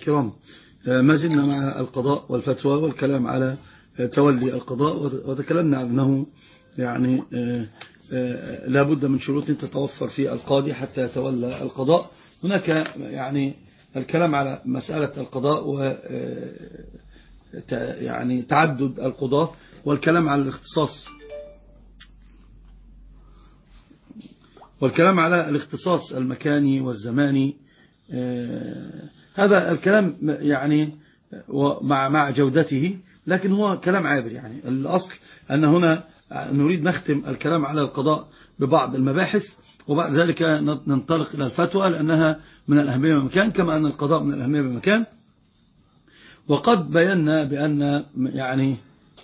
كرام، ما زلنا مع القضاء والفتوى والكلام على تولي القضاء، وتكلمنا عن أنه يعني لا بد من شروط تتوفر في القاضي حتى يتولى القضاء. هناك يعني الكلام على مسألة القضاء و يعني تعدد القضاة، والكلام على الاختصاص، والكلام على الاختصاص المكاني والزماني. هذا الكلام يعني مع جودته، لكن هو كلام عابر. يعني الأصل أن هنا نريد نختم الكلام على القضاء ببعض المباحث، وبعد ذلك ننطلق إلى الفتوى لأنها من الأهمية بمكان، كما أن القضاء من الأهمية بمكان. وقد بينا بأن يعني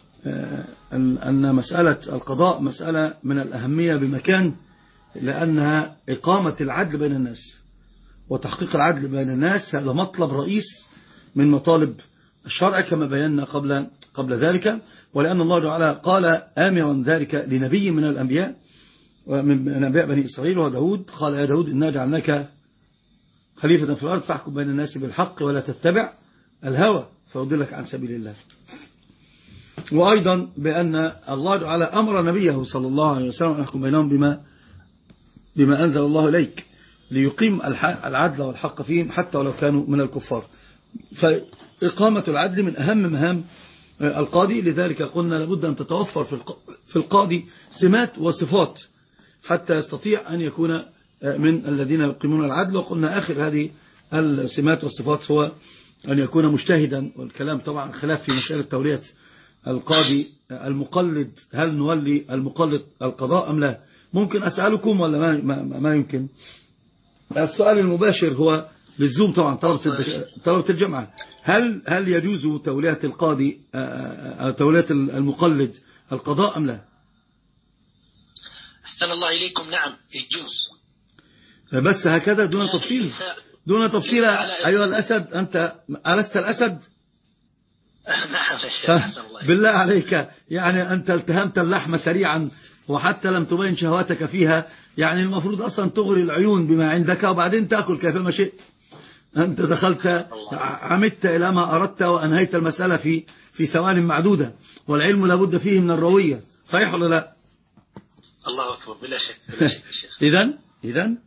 أن مسألة القضاء مسألة من الأهمية بمكان، لأنها إقامة العدل بين الناس وتحقيق العدل بين الناس. هذا مطلب رئيس من مطالب الشرع كما بينا قبل ذلك. ولأن الله تعالى قال آمرا ذلك لنبي من الأنبياء ومن أنبياء بني إسرائيل وهو داود، قال يا داود إنا جعلناك خليفة في الأرض فاحكم بين الناس بالحق ولا تتبع الهوى فيضلك عن سبيل الله. وأيضا بأن الله تعالى أمر نبيه صلى الله عليه وسلم أن يحكم بينهم بما أنزل الله إليك ليقيم العدل والحق فيهم حتى ولو كانوا من الكفار. فإقامة العدل من أهم مهام القاضي، لذلك قلنا لابد أن تتوفر في القاضي سمات وصفات حتى يستطيع أن يكون من الذين يقيمون العدل. وقلنا آخر هذه السمات والصفات هو أن يكون مجتهدا، والكلام طبعا خلاف في مسألة تولية القاضي المقلد، هل نولي المقلد القضاء أم لا؟ ممكن أسألكم ولا ما يمكن؟ السؤال المباشر هو للزوم طبعا طلبة الجامعة، هل يجوز تولية القاضي أو تولية المقلد القضاء أم لا؟ أحسن الله إليكم. نعم يجوز، بس هكذا دون تفصيل. أيها الأسد، أنت ألست الأسد؟ نعم. بالله عليك، يعني أنت التهمت اللحم سريعا وحتى لم تبين شهواتك فيها. يعني المفروض أصلا تغري العيون بما عندك وبعدين تأكل كيفما شئت. أنت دخلت عمدت إلى ما أردت وأنهيت المسألة في ثوان معدودة، والعلم لابد فيه من الروية. صحيح ولا لا؟ الله أكبر، بلا شك بلا شك الشيخ. إذن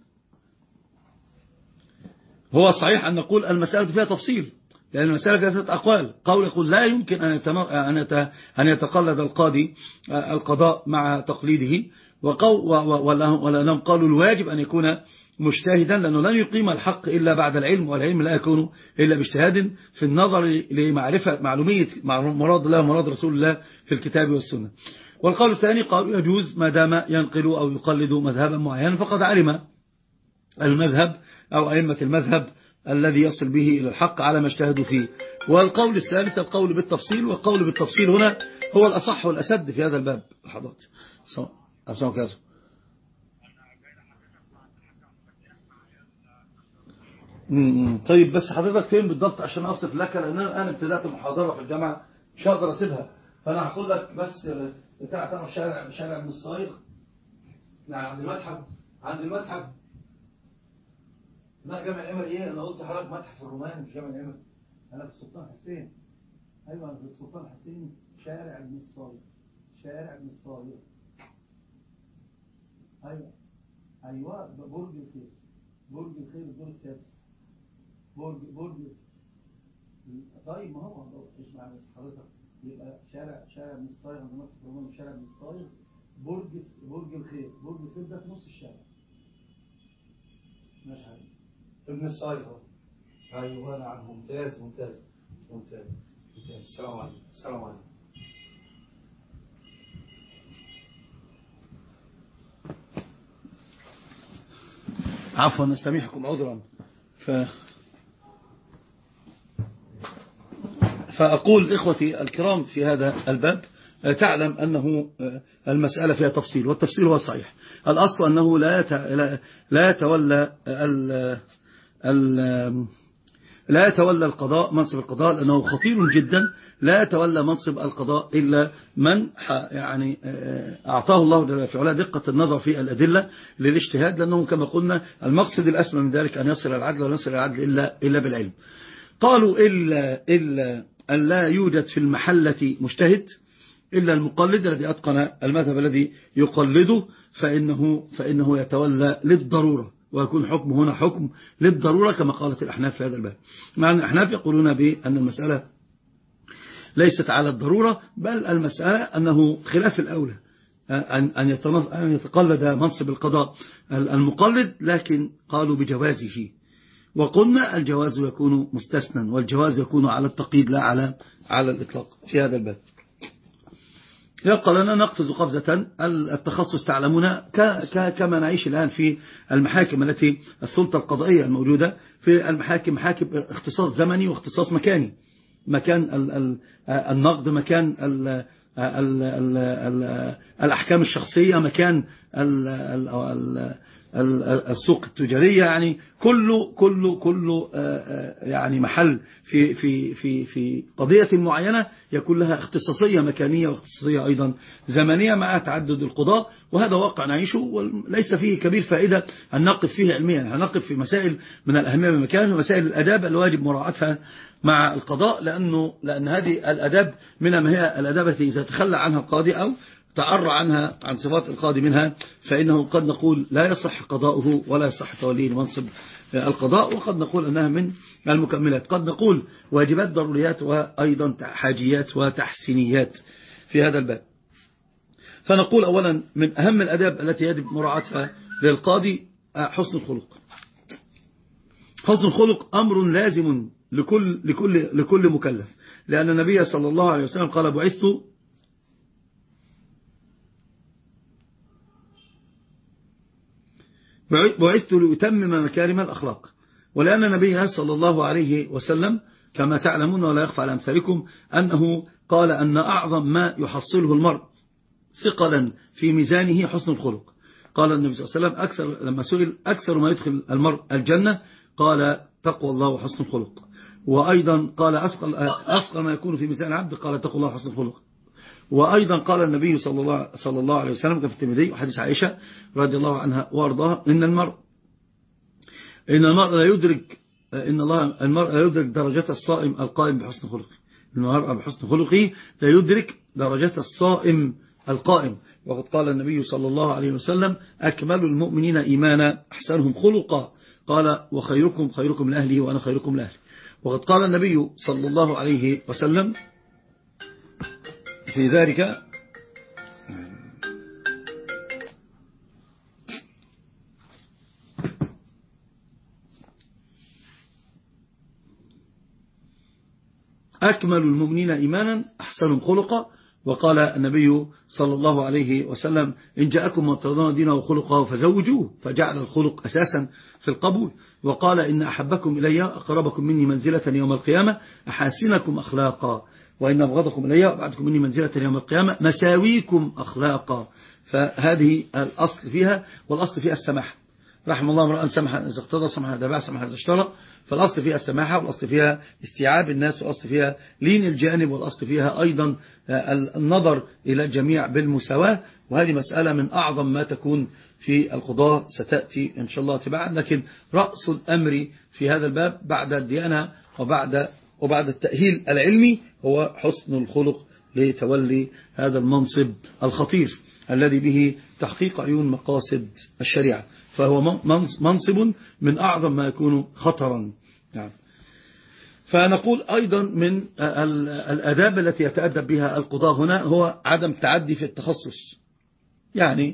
هو صحيح أن نقول المسألة فيها تفصيل، لأن المسألة فيها ثلاث أقوال. قول يقول لا يمكن أن يتقلد القاضي القضاء مع تقليده، ولأنهم قالوا الواجب أن يكون مجتهدا، لأنه لن يقيم الحق إلا بعد العلم، والعلم لا يكون إلا باجتهاد في النظر لمعرفة معلومية مراد الله ومراد رسول الله في الكتاب والسنة. والقول الثاني قالوا يجوز ما دام ينقل أو يقلد مذهبا معينا فقد علم المذهب أو أئمة المذهب الذي يصل به إلى الحق على ما اجتهدوا فيه. والقول الثالث القول بالتفصيل، والقول بالتفصيل هنا هو الأصح والأسد في هذا الباب. حضرت أسمع كذا. طيب بس حضرتك فين بالضبط عشان أصف لك، لأن أنا ابتدأت المحاضرة في الجامعة مش هقدر أسيبها، فأنا هقول لك بس تعرف شارع من الصايغ، يعني عند المتحف لا جامع العمل. ايه انا قلت حضرتك متحف الرومان مش جامع العمل، انا في السلطان حسين. ايوه انا في السلطان حسين، شارع ابن الصايغ. ايوه برج الخير الدور السادس. برج. طيب ما هو اسمع بس حضرتك، يبقى شارع ابن الصايغ عند متحف الرومان وشارع ابن الصايغ. برج الخير ده في نص الشارع. ماشي حبيبي. ابن الصايغ. ايوه نعم، ممتاز. السلام عليكم. عفوا نستميحكم عذرا. فأقول إخوتي الكرام في هذا الباب، تعلم أنه المسألة فيها تفصيل، والتفصيل هو الصحيح. الأصل أنه لا يتولى القضاء منصب القضاء لأنه خطير جدا. لا يتولى منصب القضاء إلا من يعني أعطاه الله جل في علاه دقة النظر في الأدلة للاجتهاد، لأنه كما قلنا المقصد الأسمى من ذلك أن يصل العدل، ولا يصل العدل إلا بالعلم. قالوا إلا أن لا يوجد في المحلة مجتهد إلا المقلد الذي أتقن المذهب الذي يقلده فإنه يتولى للضرورة، ويكون حكمه هنا حكم للضرورة كما قالت الأحناف في هذا الباب. مع أن الأحناف يقولون بأن المسألة ليست على الضرورة، بل المسألة أنه خلاف الأولى أن يتقلد منصب القضاء المقلد، لكن قالوا بجوازه. وقلنا الجواز يكون مستثنى، والجواز يكون على التقييد لا على الإطلاق في هذا الباب. يبقى لنا نقفز قفزة التخصص تعلمون كما نعيش الآن في المحاكم التي السلطة القضائية الموجودة في المحاكم، محاكم اختصاص زمني واختصاص مكاني، مكان النقد، مكان الأحكام الشخصية، مكان السوق التجارية، يعني كل يعني محل في قضية معينة يكون لها اختصاصية مكانية واختصاصية أيضا زمنية مع تعدد القضاء. وهذا واقع نعيشه وليس فيه كبير فائدة أن نقف فيه علميا. هنقف في مسائل من الأهمية بمكان، ومسائل الأداب الواجب مراعاتها مع القضاء، لأن هذه الأداب منها ما هي الأداب التي إذا تخلى عنها القاضي أو تعرى عنها عن صفات القاضي منها فإنه قد نقول لا يصح قضاؤه ولا يصح توليه منصب القضاء، وقد نقول أنها من المكملات، قد نقول واجبات ضروريات وأيضا حاجيات وتحسينيات في هذا الباب. فنقول أولا من أهم الأداب التي يجب مراعاتها للقاضي حسن الخلق. حسن الخلق أمر لازم لكل مكلف، لأن النبي صلى الله عليه وسلم قال بعثت لأتمم مكارم الأخلاق. ولأن النبي صلى الله عليه وسلم كما تعلمون ولا يخفى على أمثالكم أنه قال أن أعظم ما يحصله المرء ثقلا في ميزانه حسن الخلق. قال النبي صلى الله عليه وسلم لما سئل أكثر ما يدخل المرء الجنة قال تقوى الله وحسن الخلق. وأيضا قال أثقل ما يكون في ميزان العبد قال تقوى الله وحسن الخلق. وأيضا قال النبي صلى الله عليه وسلم كما في الترمذي وحديث عائشة رضي الله عنها وارضاها إن المرء لا يدرك المرء لا يدرك درجة الصائم القائم بحسن خلقه. المرء بحسن خلقه لا يدرك درجة الصائم القائم. وقد قال النبي صلى الله عليه وسلم أكمل المؤمنين إيمانا أحسنهم خلقا. قال وخيركم خيركم لأهله وأنا خيركم لأهلي. وقد قال النبي صلى الله عليه وسلم في ذلك أكمل المؤمنين إيمانا أحسنهم خلقا. وقال النبي صلى الله عليه وسلم إن جاءكم من ترضون دينه وخلقه فزوجوه، فجعل الخلق أساسا في القبول. وقال إن أحبكم إلي أقربكم مني منزلة يوم القيامة أحاسنكم أخلاقا، وإن أبغضكم إلي وأبعدكم مني منزلة يوم القيامة مساويكم أخلاقا. فهذه الأصل فيها، والأصل فيها السماحة. رحم الله امرأ سمح إذا اقتضى، سمح إذا باع، سمح إذا اشترى. فالأصل فيها السماحة، والأصل فيها استيعاب الناس، والأصل فيها لين الجانب، والأصل فيها أيضا النظر إلى الجميع بالمساواة. وهذه مسألة من أعظم ما تكون في القضاء ستأتي إن شاء الله تبعا. لكن رأس الأمر في هذا الباب بعد الديانة وبعد التأهيل العلمي هو حسن الخلق لتولي هذا المنصب الخطير الذي به تحقيق عيون مقاصد الشريعة. فهو منصب من أعظم ما يكون خطرا. يعني فنقول أيضا من الآداب التي يتأدب بها القضاء هنا هو عدم تعدي في التخصص. يعني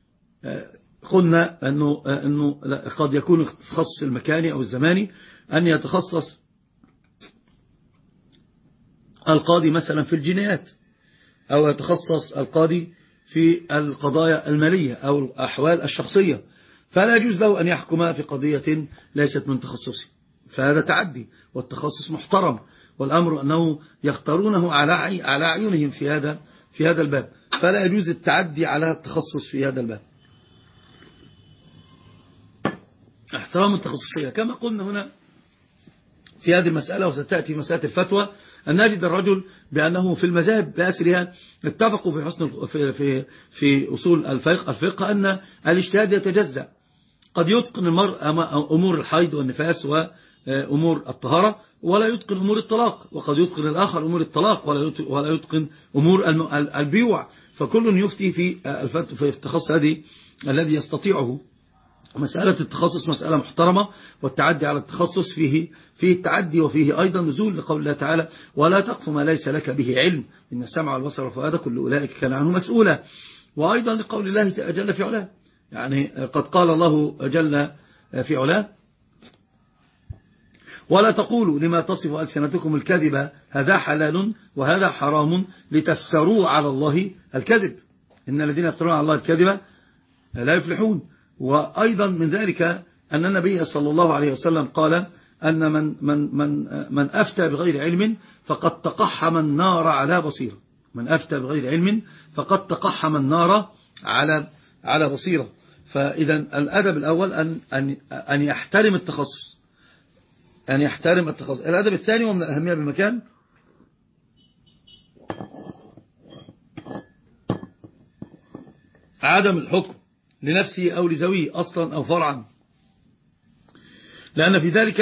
قلنا أنه قد يكون التخصص المكاني أو الزماني أن يتخصص القاضي مثلا في الجنايات، أو يتخصص القاضي في القضايا المالية أو الأحوال الشخصية، فلا يجوز له أن يحكم في قضية ليست من تخصصه. فهذا تعدي، والتخصص محترم، والأمر أنه يختارونه على عيونهم في هذا الباب. فلا يجوز التعدي على التخصص في هذا الباب. احترام التخصصية كما قلنا هنا في هذه المسألة، وستأتي مسألة الفتوى أن نجد الرجل بأنه في المذاهب بأسرها اتفقوا في حسن في أصول الفقه أن الاجتهاد يتجزأ. قد يتقن المرء أمور الحيض والنفاس أمور الطهارة ولا يتقن أمور الطلاق، وقد يتقن الآخر أمور الطلاق ولا يتقن أمور البيوع، فكل يفتي في التخصص الذي يستطيعه. مسألة التخصص مسألة محترمة، والتعدي على التخصص فيه التعدي وفيه أيضا نزول لقول الله تعالى: ولا تقف ما ليس لك به علم إن السمع والبصر والفؤاد كل أولئك كان عنه مسؤولا. وأيضا لقول الله جل في علاه، يعني قد قال الله جل في علاه: ولا تقولوا لما تصف ألسنتكم الكذب هذا حلال وهذا حرام لتفتروا على الله الكذب إن الذين يفترون على الله الكذب لا يفلحون. وأيضا من ذلك أن النبي صلى الله عليه وسلم قال أن من أفتى بغير علم فقد تقحم النار على بصيرة. من أفتى بغير علم فقد تقحم النار على بصيرة. فإذا الأدب الأول أن يحترم التخصص، أن يحترم التخصص. الأدب الثاني ومن الأهمية بمكان عدم الحكم لنفسه أو لزويه أصلا أو فرعا، لأن في ذلك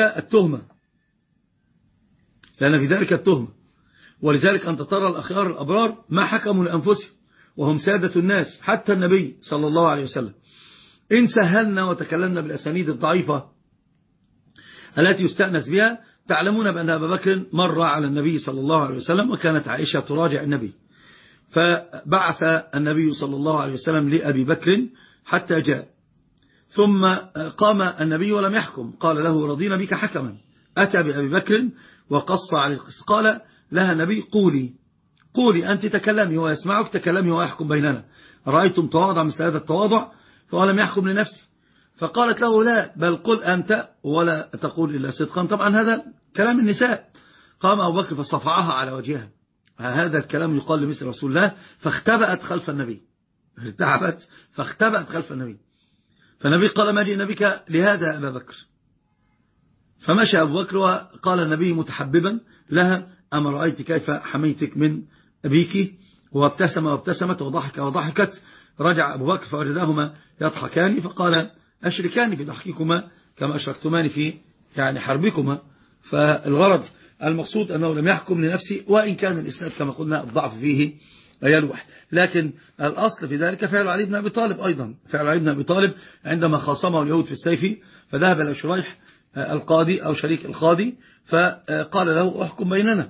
التهمة. ولذلك أنت ترى الأخيار الأبرار ما حكموا لأنفسهم وهم سادة الناس، حتى النبي صلى الله عليه وسلم إن سهلنا وتكلمنا بالأسانيد الضعيفة التي يستأنس بها، تعلمون بأن أبا بكر مر على النبي صلى الله عليه وسلم وكانت عائشة تراجع النبي، فبعث النبي صلى الله عليه وسلم لأبي بكر حتى جاء، ثم قام النبي ولم يحكم، قال له: رضينا بك حكما. أتى بأبي بكر وقص عليه القصة، قال لها النبي: قولي أنت تكلمي ويسمعك، تكلمي ويحكم بيننا. رأيتم تواضع مثل هذا التواضع؟ فلم يحكم لنفسه. فقالت له: لا، بل قل أنت ولا تقول إلا صدقا. طبعا هذا كلام النساء. قام أبو بكر فصفعها على وجهها. هذا الكلام يقال لمثل رسول الله، فاختبأت خلف النبي، ارتعبت فاختبأت خلف النبي. فالنبي قال: ما جئنا بك لهذا يا أبا بكر. فمشى أبو بكر وقال النبي متحببا لها: أما رأيت كيف حميتك من أبيك؟ وابتسمت وضحكت. رجع أبو بكر فوجداهما يضحكان، فقال: أشركان في ضحككما كما أشركتمان في حربكما. فالغرض المقصود أنه لم يحكم لنفسه، وإن كان الإسناد كما قلنا الضعف فيه يلوح، لكن الأصل في ذلك فعل علي بن أبي طالب. أيضا فعل علي بن أبي طالب عندما خاصمه اليهود في السيف، فذهب إلى شريح القاضي أو شريك القاضي فقال له: احكم بيننا.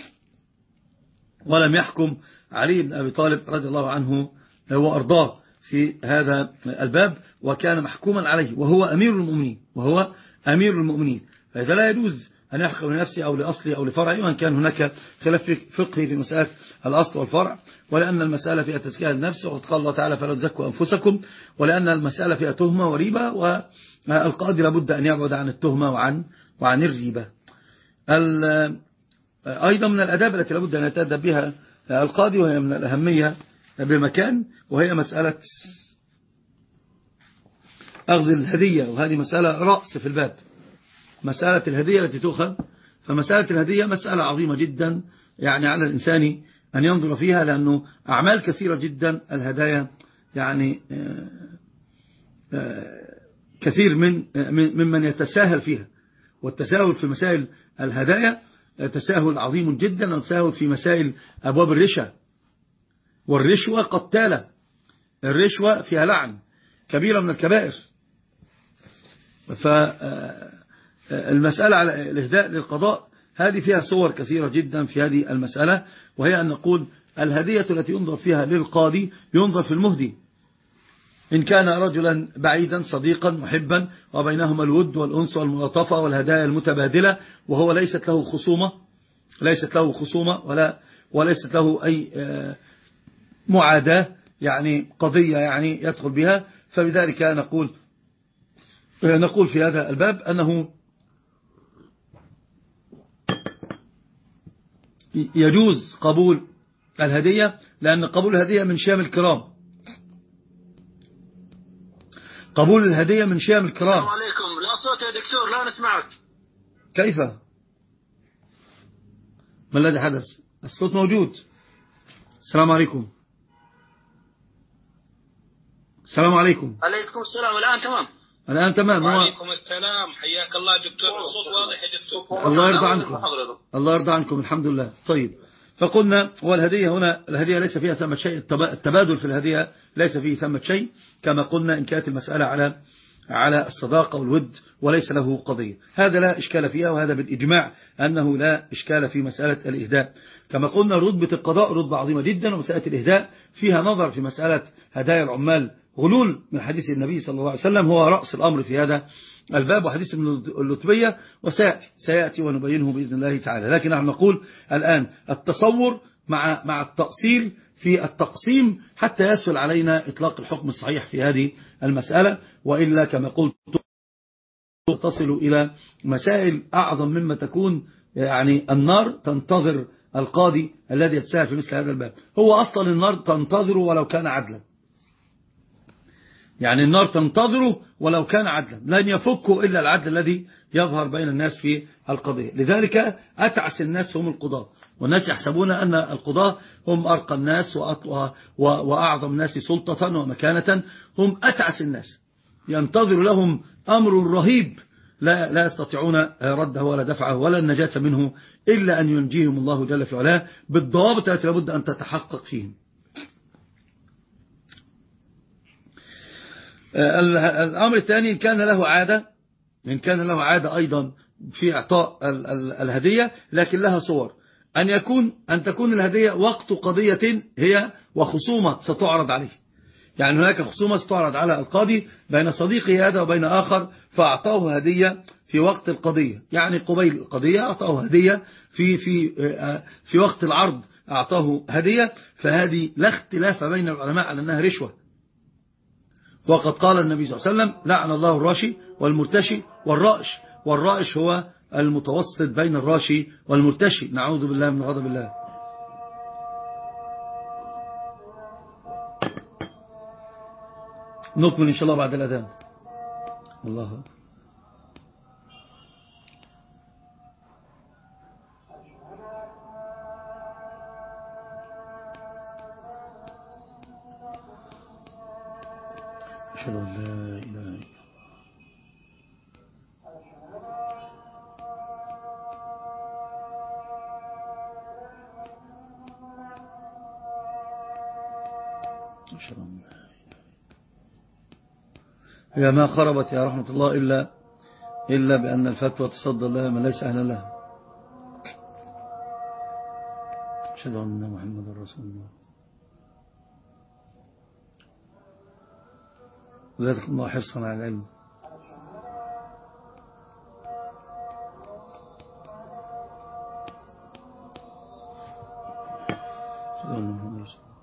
ولم يحكم علي بن أبي طالب رضي الله عنه وأرضاه في هذا الباب، وكان محكوما عليه وهو أمير المؤمنين. فإذا لا يجوز أن يحكم لنفسه أو لأصله أو لفرعه، وأن كان هناك خلاف فقهي في مسألة الأصل والفرع، ولأن المسألة فيها تزكية للنفس، وقد قال الله تعالى: فلا تزكوا أنفسكم، ولأن المسألة فيها تهمة وريبة، والقاضي لابد أن يبعد عن التهمة وعن الريبة. أيضا من الأداب التي لابد أن يتأدب بها القاضي، وهي من الأهمية بمكان، وهي مسألة أخذ الهدية. وهذه مسألة رأس في الباب، مسألة الهدية التي تؤخذ. فمسألة الهدية مسألة عظيمة جدا، على الإنسان أن ينظر فيها، لأنه أعمال كثيرة جدا الهدايا كثير ممن يتساهل فيها. والتساهل في مسائل الهدايا تساهل عظيم جدا، وتساهل في مسائل أبواب الرشا، والرشوة قتالة، الرشوة فيها لعن كبيرة من الكبائر. فالمسألة على الإهداء للقضاء هذه فيها صور كثيرة جدا في هذه المسألة، وهي أن نقول الهدية التي ينظر فيها للقاضي ينظر في المهدي، إن كان رجلا بعيدا صديقا محبا وبينهما الود والأنس والملاطفة والهدايا المتبادلة، وهو ليست له خصومة وليست له أي معاداة، قضية يدخل بها. فبذلك نقول في هذا الباب أنه يجوز قبول الهدية، لأن قبول الهدية من شيم الكرام. قبول الهدية من شيم الكرام. السلام عليكم. لا صوت يا دكتور، لا نسمعك. كيف؟ ما الذي حدث؟ الصوت موجود. السلام عليكم. السلام عليكم. عليكم السلام. الآن تمام. الآن تمام. وعليكم السلام، حياك الله دكتور، الصوت واضح يا دكتور. الله يرضى عنكم، الله يرضى عنكم، الحمد لله. طيب، فقلنا والهدية هنا الهدية ليس فيها ثمة شيء، التبادل في الهدية ليس فيه ثمة شيء، كما قلنا إن كانت المسألة على الصداقة والود وليس له قضية، هذا لا إشكال فيها، وهذا بالإجماع أنه لا إشكال في مسألة الإهداء. كما قلنا رتبة القضاء رتبة عظيمة جدا، ومسألة الإهداء فيها نظر في مسألة هدايا العمال غلول من حديث النبي صلى الله عليه وسلم، هو رأس الأمر في هذا الباب، وحديث اللتبية وسيأتي ونبينه بإذن الله تعالى. لكن نحن نقول الآن التصور مع التأصيل في التقسيم حتى يسهل علينا إطلاق الحكم الصحيح في هذه المسألة، وإلا كما قلت تصل إلى مسائل أعظم مما تكون، يعني النار تنتظر القاضي الذي يتساهل في مثل هذا الباب. هو أصلا النار تنتظره ولو كان عدلا، يعني النار تنتظره ولو كان عدلا، لن يفكه إلا العدل الذي يظهر بين الناس في القضية. لذلك أتعس الناس هم القضاة، والناس يحسبون أن القضاة هم أرقى الناس وأعظم الناس سلطة ومكانة، هم أتعس الناس، ينتظر لهم أمر رهيب لا يستطيعون رده ولا دفعه ولا النجاة منه إلا أن ينجيهم الله جل في علاه بالضوابط التي لابد أن تتحقق فيهم. الأمر الثاني، إن كان له عادة أيضا في إعطاء الهدية، لكن لها صور، أن تكون الهدية وقت قضية هي وخصومة ستعرض عليه، يعني هناك خصومة ستعرض على القاضي بين صديقه هذا وبين آخر، فأعطاه هدية في وقت القضية، يعني قبيل القضية أعطاه هدية، في وقت العرض أعطاه هدية، فهذه لا اختلاف بين العلماء على أنها رشوة. وقد قال النبي صلى الله عليه وسلم: لعن الله الراشي والمرتشي والرائش، والرائش هو المتوسط بين الراشي والمرتشي، نعوذ بالله من غضب الله. نكمل إن شاء الله بعد الأذان. الله أشهد أن لا إله إلا الله. أشهد أن لا إله. هي ما خربت يا رحمة الله إلا بأن الفتوى تصدى لها من ليس أهلا لها. أشهد أن محمد رسول الله. زادكم الله حرصا على العلم. أشهد أن محمد رسول الله.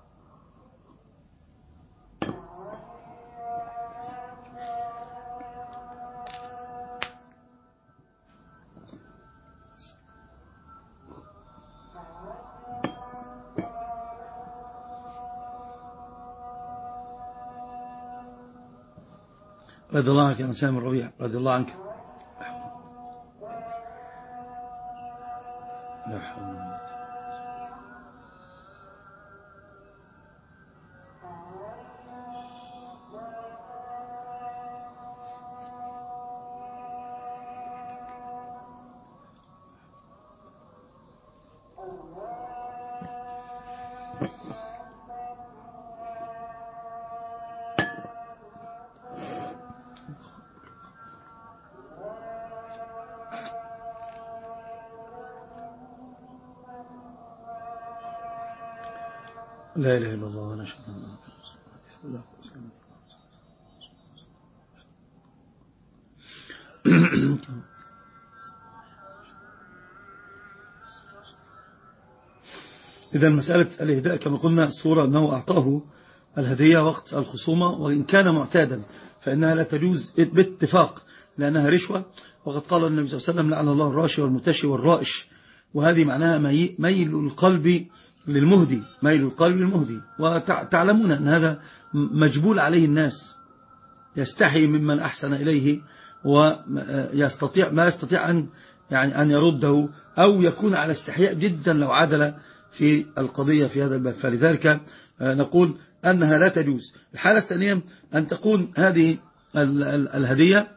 رضي الله عنك يا سامي الربيع، رضي الله عنك. لا حول ولا قوة. لا إله إلا الله ولا شيء من الله. إذا مسألة الإهداء كما قلنا الصورة أنه أعطاه الهدية وقت الخصومة، وإن كان معتادا فإنها لا تجوز باتفاق لأنها رشوة. وقد قال النبي صلى الله عليه وسلم: لعن الله الراشي والمتشي والرائش، وهذه معناها ميل القلب للمهدي، ميل القلب للمهدي. وتعلمون أن هذا مجبول عليه الناس، يستحي ممن أحسن إليه ويستطيع ما يستطيع أن يرده، أو يكون على استحياء جدا لو عدل في القضية في هذا الباب. فلذلك نقول أنها لا تجوز. الحالة الثانية أن تكون هذه الهدية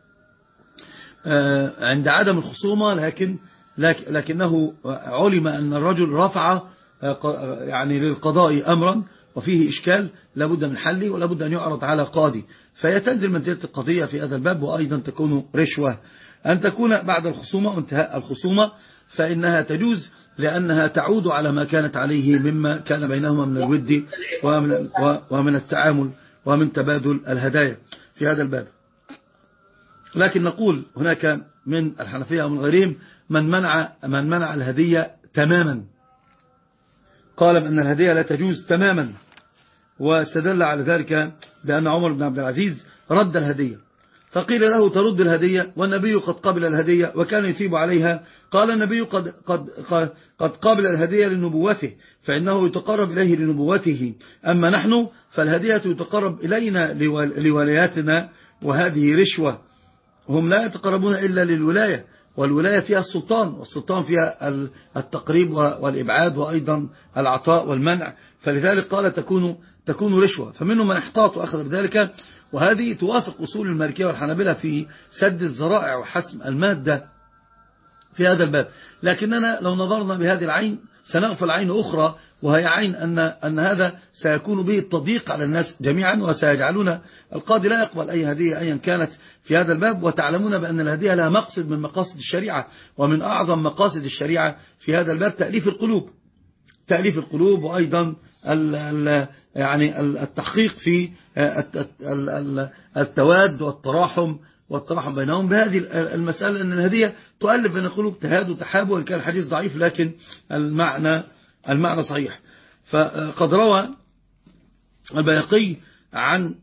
عند عدم الخصومة، لكنه علم أن الرجل رفع يعني للقضاء أمرا وفيه إشكال لابد من حله ولابد أن يعرض على قاضي، فيتنزل منزلة القضية في هذا الباب. وأيضا تكون رشوة أن تكون بعد الخصومة وانتهاء الخصومة، فإنها تجوز لأنها تعود على ما كانت عليه مما كان بينهما من الود ومن التعامل ومن تبادل الهدايا في هذا الباب. لكن نقول هناك من الحنفية ومن غيرهم من منع الهدية تماما، قال بأن الهدية لا تجوز تماما، واستدل على ذلك بأن عمر بن عبد العزيز رد الهدية، فقيل له ترد الهدية والنبي قد قبل الهدية وكان يثيب عليها. قال النبي قد قبل الهدية لنبوته فإنه يتقرب إليه لنبوته، أما نحن فالهدية تتقرب إلينا لولاياتنا، وهذه رشوة. هم لا يتقربون إلا للولاية، والولاية فيها السلطان، والسلطان فيها التقريب والإبعاد وأيضا العطاء والمنع، فلذلك قال تكون رشوة. فمنهم من احتاط وأخذ بذلك، وهذه توافق أصول المالكية والحنابلة في سد الذرائع وحسم المادة في هذا الباب. لكننا لو نظرنا بهذه العين سنغفل عين أخرى، وهي عين أن هذا سيكون به التضييق على الناس جميعا، وسيجعلون القاضي لا يقبل أي هدية أيا كانت في هذا الباب. وتعلمون بأن الهدية لها مقصد من مقاصد الشريعة، ومن أعظم مقاصد الشريعة في هذا الباب تأليف القلوب وأيضا يعني التحقيق في التواد والتراحم بينهم بهذه المسألة، أن الهدية تؤلف بين القلوب، تهاد وتحاب، وإن كان الحديث ضعيف لكن المعنى صحيح. فقد روى البيهقي عن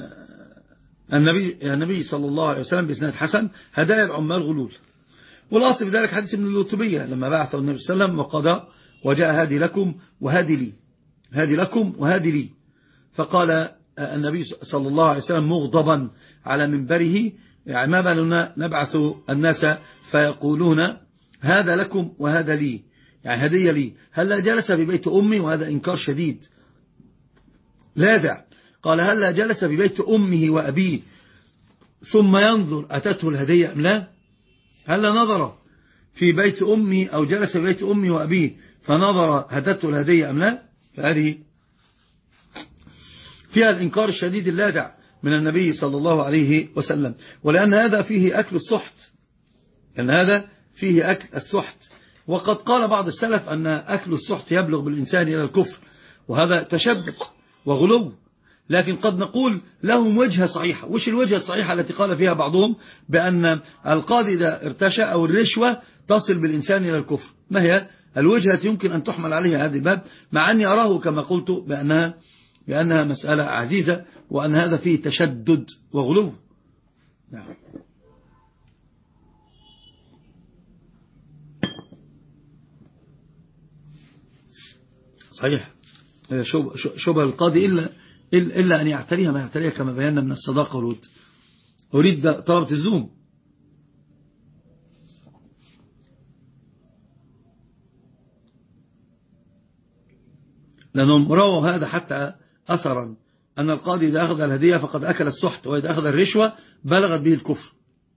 النبي صلى الله عليه وسلم بإسناد حسن هدايا العمال غلول، والأصل في ذلك حديث ابن اللوتبية لما بعثه النبي صلى الله عليه وسلم وقضى وجاء هادي لكم وهادي لي، هادي لكم وهادي لي، فقال النبي صلى الله عليه وسلم مغضبا على منبره يعني ما بالنا نبعث الناس فيقولون هذا لكم وهذا لي، يعني هدية لي، هلا جلس في بيت أمي، وهذا إنكار شديد لاذع. قال هلا جلس في بيت أمه وأبيه ثم ينظر أتته الهدية أم لا؟ هلا نظر في بيت أمي أو جلس في بيت أمي وأبيه فنظر أتته الهدية أم لا؟ فهذه فيها الإنكار الشديد اللاذع من النبي صلى الله عليه وسلم. ولأن هذا فيه أكل السحت، لأن هذا فيه أكل السحت، وقد قال بعض السلف أن أكل السحت يبلغ بالإنسان إلى الكفر، وهذا تشدد وغلو. لكن قد نقول لهم وجهة صحيحة. وش الوجهة الصحيحة التي قال فيها بعضهم بأن القاضي إذا ارتشى أو الرشوة تصل بالإنسان إلى الكفر؟ ما هي الوجهة يمكن أن تحمل عليها هذا الباب، مع أني أراه كما قلت بأنها مسألة عزيزة، وأن هذا فيه تشدد وغلو. نعم. صحيح، شبه القاضي إلا أن يعتريها ما يعتريها كما بينا من الصداقة والود. أريد طلبة الزوم. لأنهم رووا هذا حتى أثرا أن القاضي إذا أخذ الهدية فقد أكل السحت، وإذا أخذ الرشوة بلغت به الكفر.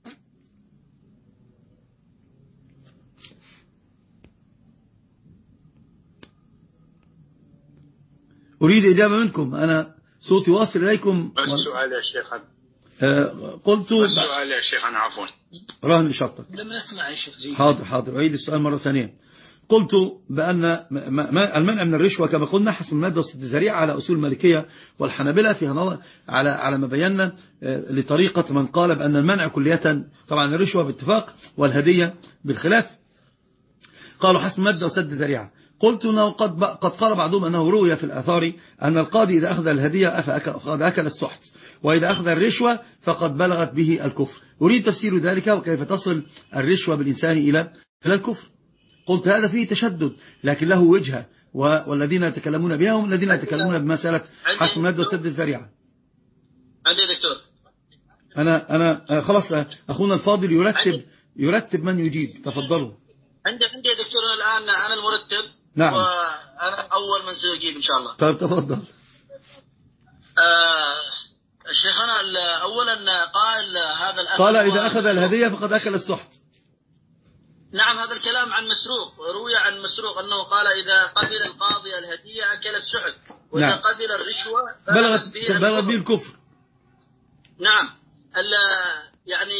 أريد إجابة منكم، أنا صوتي واصل إليكم. السؤال يا شيخ. قلت السؤال يا شيخ، أنا عفوا راهن لشرطك. لم نسمع يا شيخ. حاضر أعيد السؤال مرة ثانية. قلت بأن المنع من الرشوة كما قلنا حسب المادة والذريعة على أصول المالكية والحنابلة فيها نظر على ما بينا لطريقة من قال بأن المنع كلية، طبعا الرشوة باتفاق والهدية بالخلاف، قالوا حسب المادة وسد الذريعة. قلت أنه قد قال بعضهم أنه روي في الآثار أن القاضي إذا أخذ الهدية فقد أكل السحت، وإذا أخذ الرشوة فقد بلغت به الكفر. أريد تفسير ذلك وكيف تصل الرشوة بالإنسان إلى الكفر. قلت هذا فيه تشدد لكن له وجهة، والذين يتكلمون بها هم الذين يتكلمون بمسألة حسم المادة وسد الذريعة. عندي دكتور. أنا خلاص أخونا الفاضل يرتب من يجيب. تفضلوا. عندي يا دكتور الآن أنا المرتب. نعم. وأنا أول من سيجيب إن شاء الله. طيب تفضل. شيخنا أولا قال هذا الأخ قال إذا أخذ الهدية فقد أكل السحت. نعم، هذا الكلام عن مسروق، روي عن مسروق أنه قال إذا قبل القاضي الهدية أكل السحت، وإذا نعم. قبل الرشوة بلغت به الكفر. نعم. يعني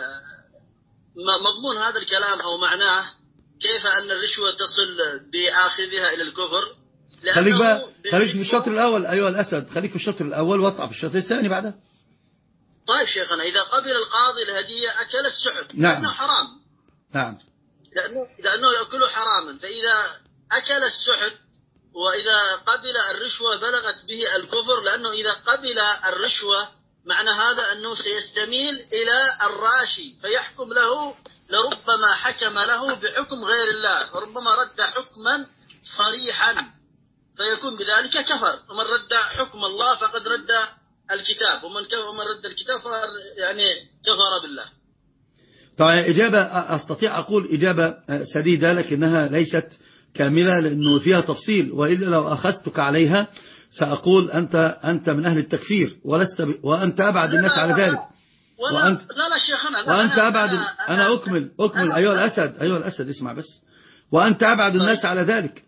مضمون هذا الكلام أو معناه كيف أن الرشوة تصل بآخذها إلى الكفر. خليك في الشطر الأول أيها الأسد، خليك في الشطر الأول واطلع في الشطر الثاني بعدها. طيب شيخنا، إذا قبل القاضي الهدية أكل السحت. نعم. لأنه حرام. نعم. لأنه يأكل حراما، فإذا أكل السحت وإذا قبل الرشوة بلغت به الكفر، لأنه إذا قبل الرشوة معنى هذا أنه سيستميل إلى الراشي فيحكم له، لربما حكم له بحكم غير الله، وربما رد حكما صريحا فيكون بذلك كفر. ومن رد حكم الله فقد رد الكتاب، ومن رد الكتاب يعني كفر بالله. طيب إجابة أستطيع أقول إجابة سديدة لكنها ليست كاملة لأنه فيها تفصيل، وإلا لو أخذتك عليها سأقول أنت من أهل التكفير وأنت أبعد الناس على ذلك. لا شيخنا، وأنت أبعد. أنا أكمل أيها الأسد اسمع بس. وأنت أبعد الناس على ذلك،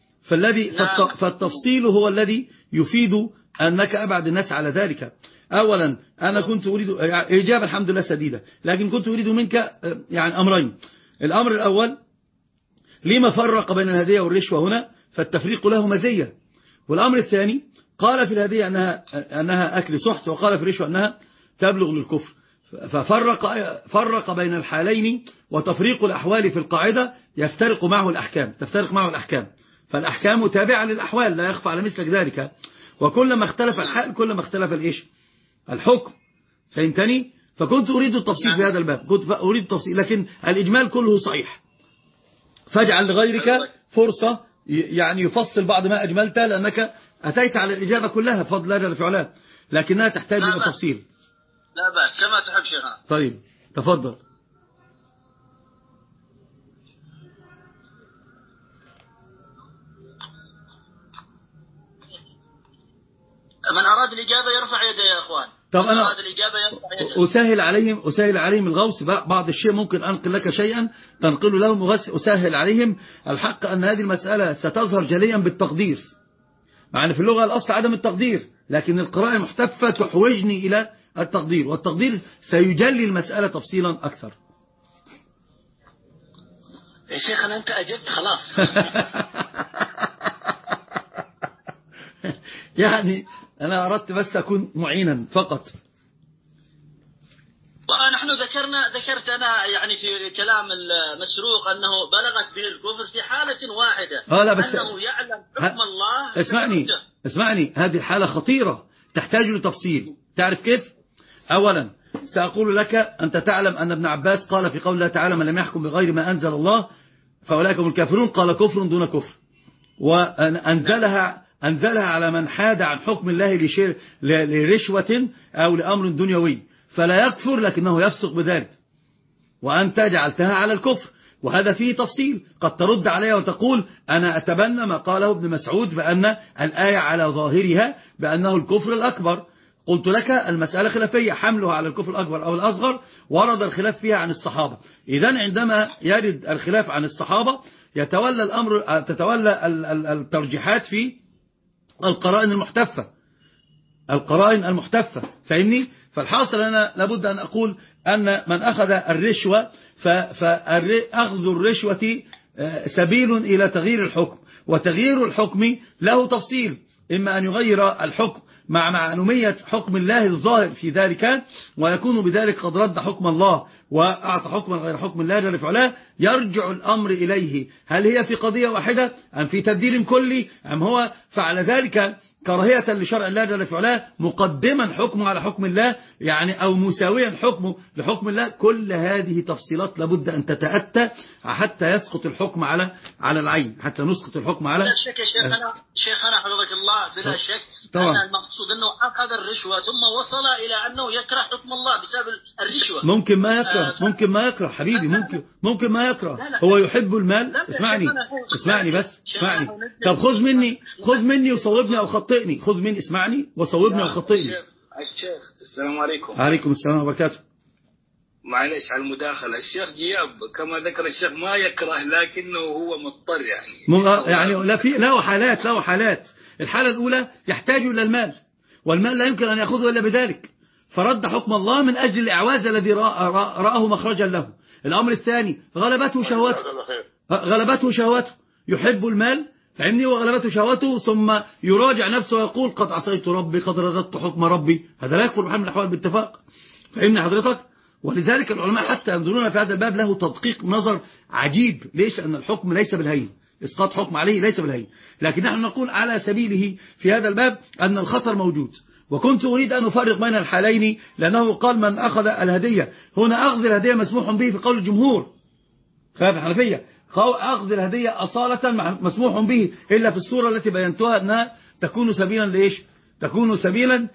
فالتفصيل هو الذي يفيد أنك أبعد الناس على ذلك. أولا أنا كنت أريد إجابة الحمد لله سديدة، لكن كنت أريد منك يعني أمرين. الأمر الأول، لما فرق بين الهدية والرشوة هنا؟ فالتفريق له مزية. والأمر الثاني، قال في الهدية أنها أكل سحت، وقال في الرشوة أنها تبلغ للكفر. ففرق بين الحالين، وتفريق الأحوال في القاعدة تفترق معه الأحكام. فالأحكام تابعة للأحوال، لا يخفى على مثلك ذلك. وكلما اختلف الحال كلما اختلف الحكم. فهمتني؟ فكنت أريد التفصيل في هذا الباب، كنت أريد التفصيل، لكن الإجمال كله صحيح. فاجعل لغيرك فرصة يعني يفصل بعض ما أجملت، لأنك أتيت على الإجابة كلها بفضل الله جل في علاه، لكنها تحتاج إلى تفصيل. لا بأس، كما تحب شيخنا. طيب تفضل. من أراد الإجابة يرفع يده يا أخوان. طب أنا أسهل عليهم الغوص بعض الشيء، ممكن أنقل لك شيئا تنقل لهم أسهل عليهم. الحق أن هذه المسألة ستظهر جليا بالتقدير، مع أن في اللغة الأصل عدم التقدير، لكن القراءة المحتفة تحوجني إلى التقدير، والتقدير سيجلي المسألة تفصيلا أكثر. يا شيخنا أنت أجبت خلاص. يعني أنا أردت بس أكون معينا فقط. ونحن ذكرت أنا يعني في كلام المسروق أنه بلغت به الكفر في حالة واحدة، لا بس أنه يعلم حكم الله. اسمعني، هذه الحالة خطيرة تحتاج لتفصيل. تعرف كيف؟ أولا سأقول لك، أنت تعلم أن ابن عباس قال في قول الله تعالى: من لم يحكم بغير ما أنزل الله فأولئك هم الكافرون، قال كفر دون كفر، وأنزلها على من حاد عن حكم الله لرشوة أو لأمر دنيوي، فلا يكفر لكنه يفسق بذلك، وأنت جعلتها على الكفر. وهذا فيه تفصيل، قد ترد عليها وتقول: أنا أتبنى ما قاله ابن مسعود بأن الآية على ظاهرها بأنه الكفر الأكبر. قلت لك المسألة خلافية، حملها على الكفر الأكبر أو الأصغر ورد الخلاف فيها عن الصحابة. إذن عندما يرد الخلاف عن الصحابة تتولى الترجيحات في القرائن المحتفة. فاهمني؟ فالحاصل أنا لابد أن أقول أن من أخذ الرشوة فأخذ الرشوة سبيل إلى تغيير الحكم، وتغيير الحكم له تفصيل، إما أن يغير الحكم مع معلومية حكم الله الظاهر في ذلك، ويكون بذلك قد رد حكم الله وأعطى حكما غير حكم الله جل في علاه، يرجع الأمر إليه، هل هي في قضية واحدة أم في تبديل كلي، أم هو فعل ذلك كراهية لشرع الله جل في علاه مقدما حكمه على حكم الله، يعني أو مساويا حكمه لحكم الله. كل هذه تفصيلات لابد أن تتأتى حتى يسقط الحكم على العين، حتى نسقط الحكم على. بلا شك يا شيخنا حفظك الله، بلا شك طبعا. أن المقصود أنه أخذ الرشوة ثم وصل إلى أنه يكره حكم الله بسبب الرشوة. ممكن ما يكره حبيبي، ممكن ما يكره. هو يحب المال. اسمعني بس. طب خذ مني وصوبني أو خطئني. اسمعني وصوبني أو خطئني. الشيخ السلام عليكم. عليكم السلام وبركاته. معلش على المداخلة، الشيخ جياب كما ذكر الشيخ ما يكره لكنه هو مضطر يعني له حالات. الحالة الأولى يحتاج إلى المال، والمال لا يمكن أن يأخذه إلا بذلك، فرد حكم الله من أجل الإعواز الذي رآه مخرجا له. الأمر الثاني غلبته شهوته، يحب المال فاهمني، وغلبته شهوته ثم يراجع نفسه ويقول قد عصيت ربي قد رددت حكم ربي، هذا لا يكفر بحال من الأحوال باتفاق. فاهمني حضرتك؟ ولذلك العلماء حتى ينظرون في هذا الباب له تدقيق نظر عجيب. ليش؟ أن الحكم ليس بالهين، إسقاط حكم عليه ليس بالهين، لكن نحن نقول على سبيله في هذا الباب أن الخطر موجود. وكنت أريد أن أفرق بين الحالين، لأنه قال من أخذ الهدية، هنا أخذ الهدية مسموح به في قول الجمهور خلاف الحنفية، أخذ الهدية أصالة مسموح به إلا في الصورة التي بينتها أنها تكون سبيلا لإيش؟ تكون سبيلا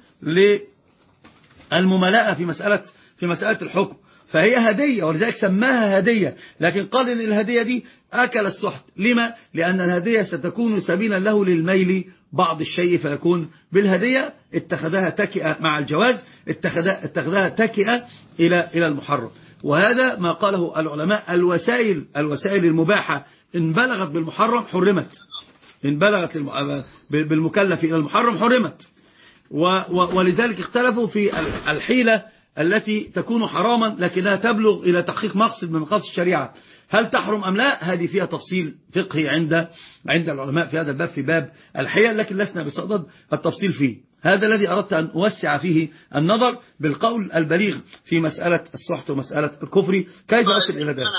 للمملاءة في مسألة الحكم، فهي هدية ولذلك سماها هدية. لكن قال إن الهدية دي أكل السحت. لما؟ لأن الهدية ستكون سبيلا له للميل بعض الشيء، فيكون بالهدية اتخذها تكئة مع الجواز، اتخذها تكئة إلى المحرم. وهذا ما قاله العلماء. الوسائل المباحة إن بلغت بالمحرم حرمت، إن بلغت بالمكلف إلى المحرم حرمت. ولذلك اختلفوا في الحيلة التي تكون حراما لكنها تبلغ إلى تحقيق مقصد من مقاصد الشريعة، هل تحرم أم لا؟ هذه فيها تفصيل فقهي عند العلماء في هذا الباب، في باب الحيل، لكن لسنا بصدد التفصيل فيه. هذا الذي أردت أن أوسع فيه النظر بالقول البليغ في مسألة السحت ومسألة الكفر. كيف أصل إلى ذلك؟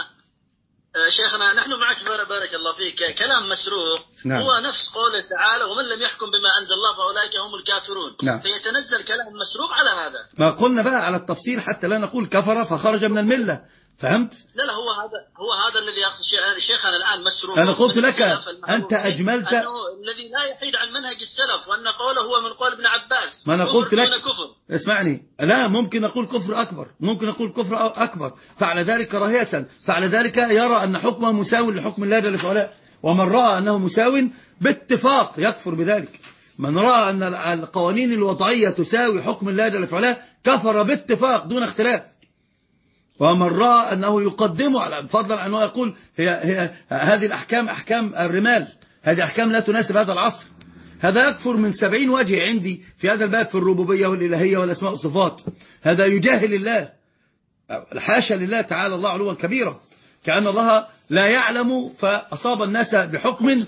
شيخنا نحن معك بارك الله فيك. كلام مسروق نعم. هو نفس قوله تعالى ومن لم يحكم بما أنزل الله فأولئك هم الكافرون. نعم. فيتنزل كلام مسروق على هذا. ما قلنا بقى على التفصيل حتى لا نقول كفر فخرج من الملة، فهمت؟ لا هو هذا الذي يقصد شيخنا الآن مسروق. أنا قلت لك أنت أجملت أنه الذي لا يحيد عن منهج السلف، وأن قوله هو من قول ابن عباس. ما أنا قلت لك كفر. اسمعني، لا ممكن نقول كفر أكبر، ممكن نقول كفر أكبر، فعلى ذلك كراهية، فعلى ذلك يرى أن حكمه مساو لحكم الله جل وعلا. ومن رأى أنه مساو باتفاق يكفر بذلك. من رأى أن القوانين الوضعية تساوي حكم الله جل وعلا كفر باتفاق دون اختلاف. ومن رأى أنه يقدمه على فضلا أنه يقول هي هذه الأحكام أحكام الرمال، هذه أحكام لا تناسب هذا العصر، هذا يكفر من 70 وجه عندي في هذا الباب في الربوبية والإلهية والأسماء والصفات. هذا يجاهل الله، الحاشا لله تعالى الله علوا كبيرا، كأن الله لا يعلم فأصاب الناس بحكم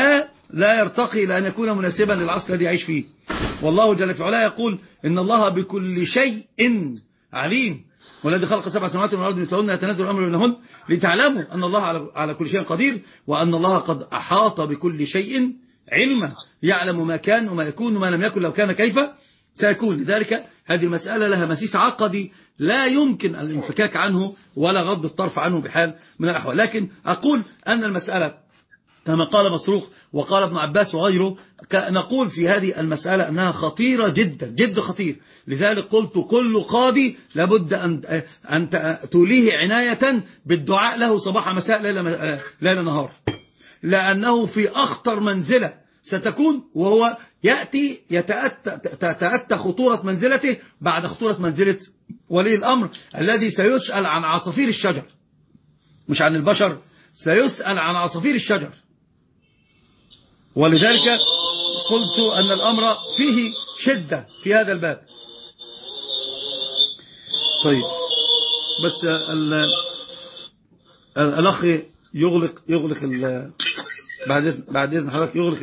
لا يرتقي إلى أن يكون مناسبا للعصر الذي يعيش فيه. والله جل في علاه يقول إن الله بكل شيء عليم، والذي خلق 7 سماوات والأرض مثلهن يتنزل الأمر بينهن لتعلموا أن الله على كل شيء قدير، وأن الله قد أحاط بكل شيء علما، يعلم ما كان وما يكون وما لم يكن لو كان كيف سيكون. لذلك هذه المسألة لها مسيس عقدي لا يمكن الانفكاك عنه ولا غض الطرف عنه بحال من الأحوال. لكن أقول أن المسألة كما قال مسروق وقال ابن عباس وغيره، نقول في هذه المسألة أنها خطيرة جدا، جد خطير. لذلك قلت كل قاضي لابد أن توليه عناية بالدعاء له صباح مساء ليل نهار، لأنه في أخطر منزلة ستكون، وهو يأتي يتأتى خطورة منزلته بعد خطورة منزلة ولي الأمر الذي سيسأل عن عصافير الشجر، مش عن البشر، سيسأل عن عصافير الشجر. ولذلك قلت أن الأمر فيه شدة في هذا الباب. طيب بس الأخ يغلق بعد إذن حضرتك يغلق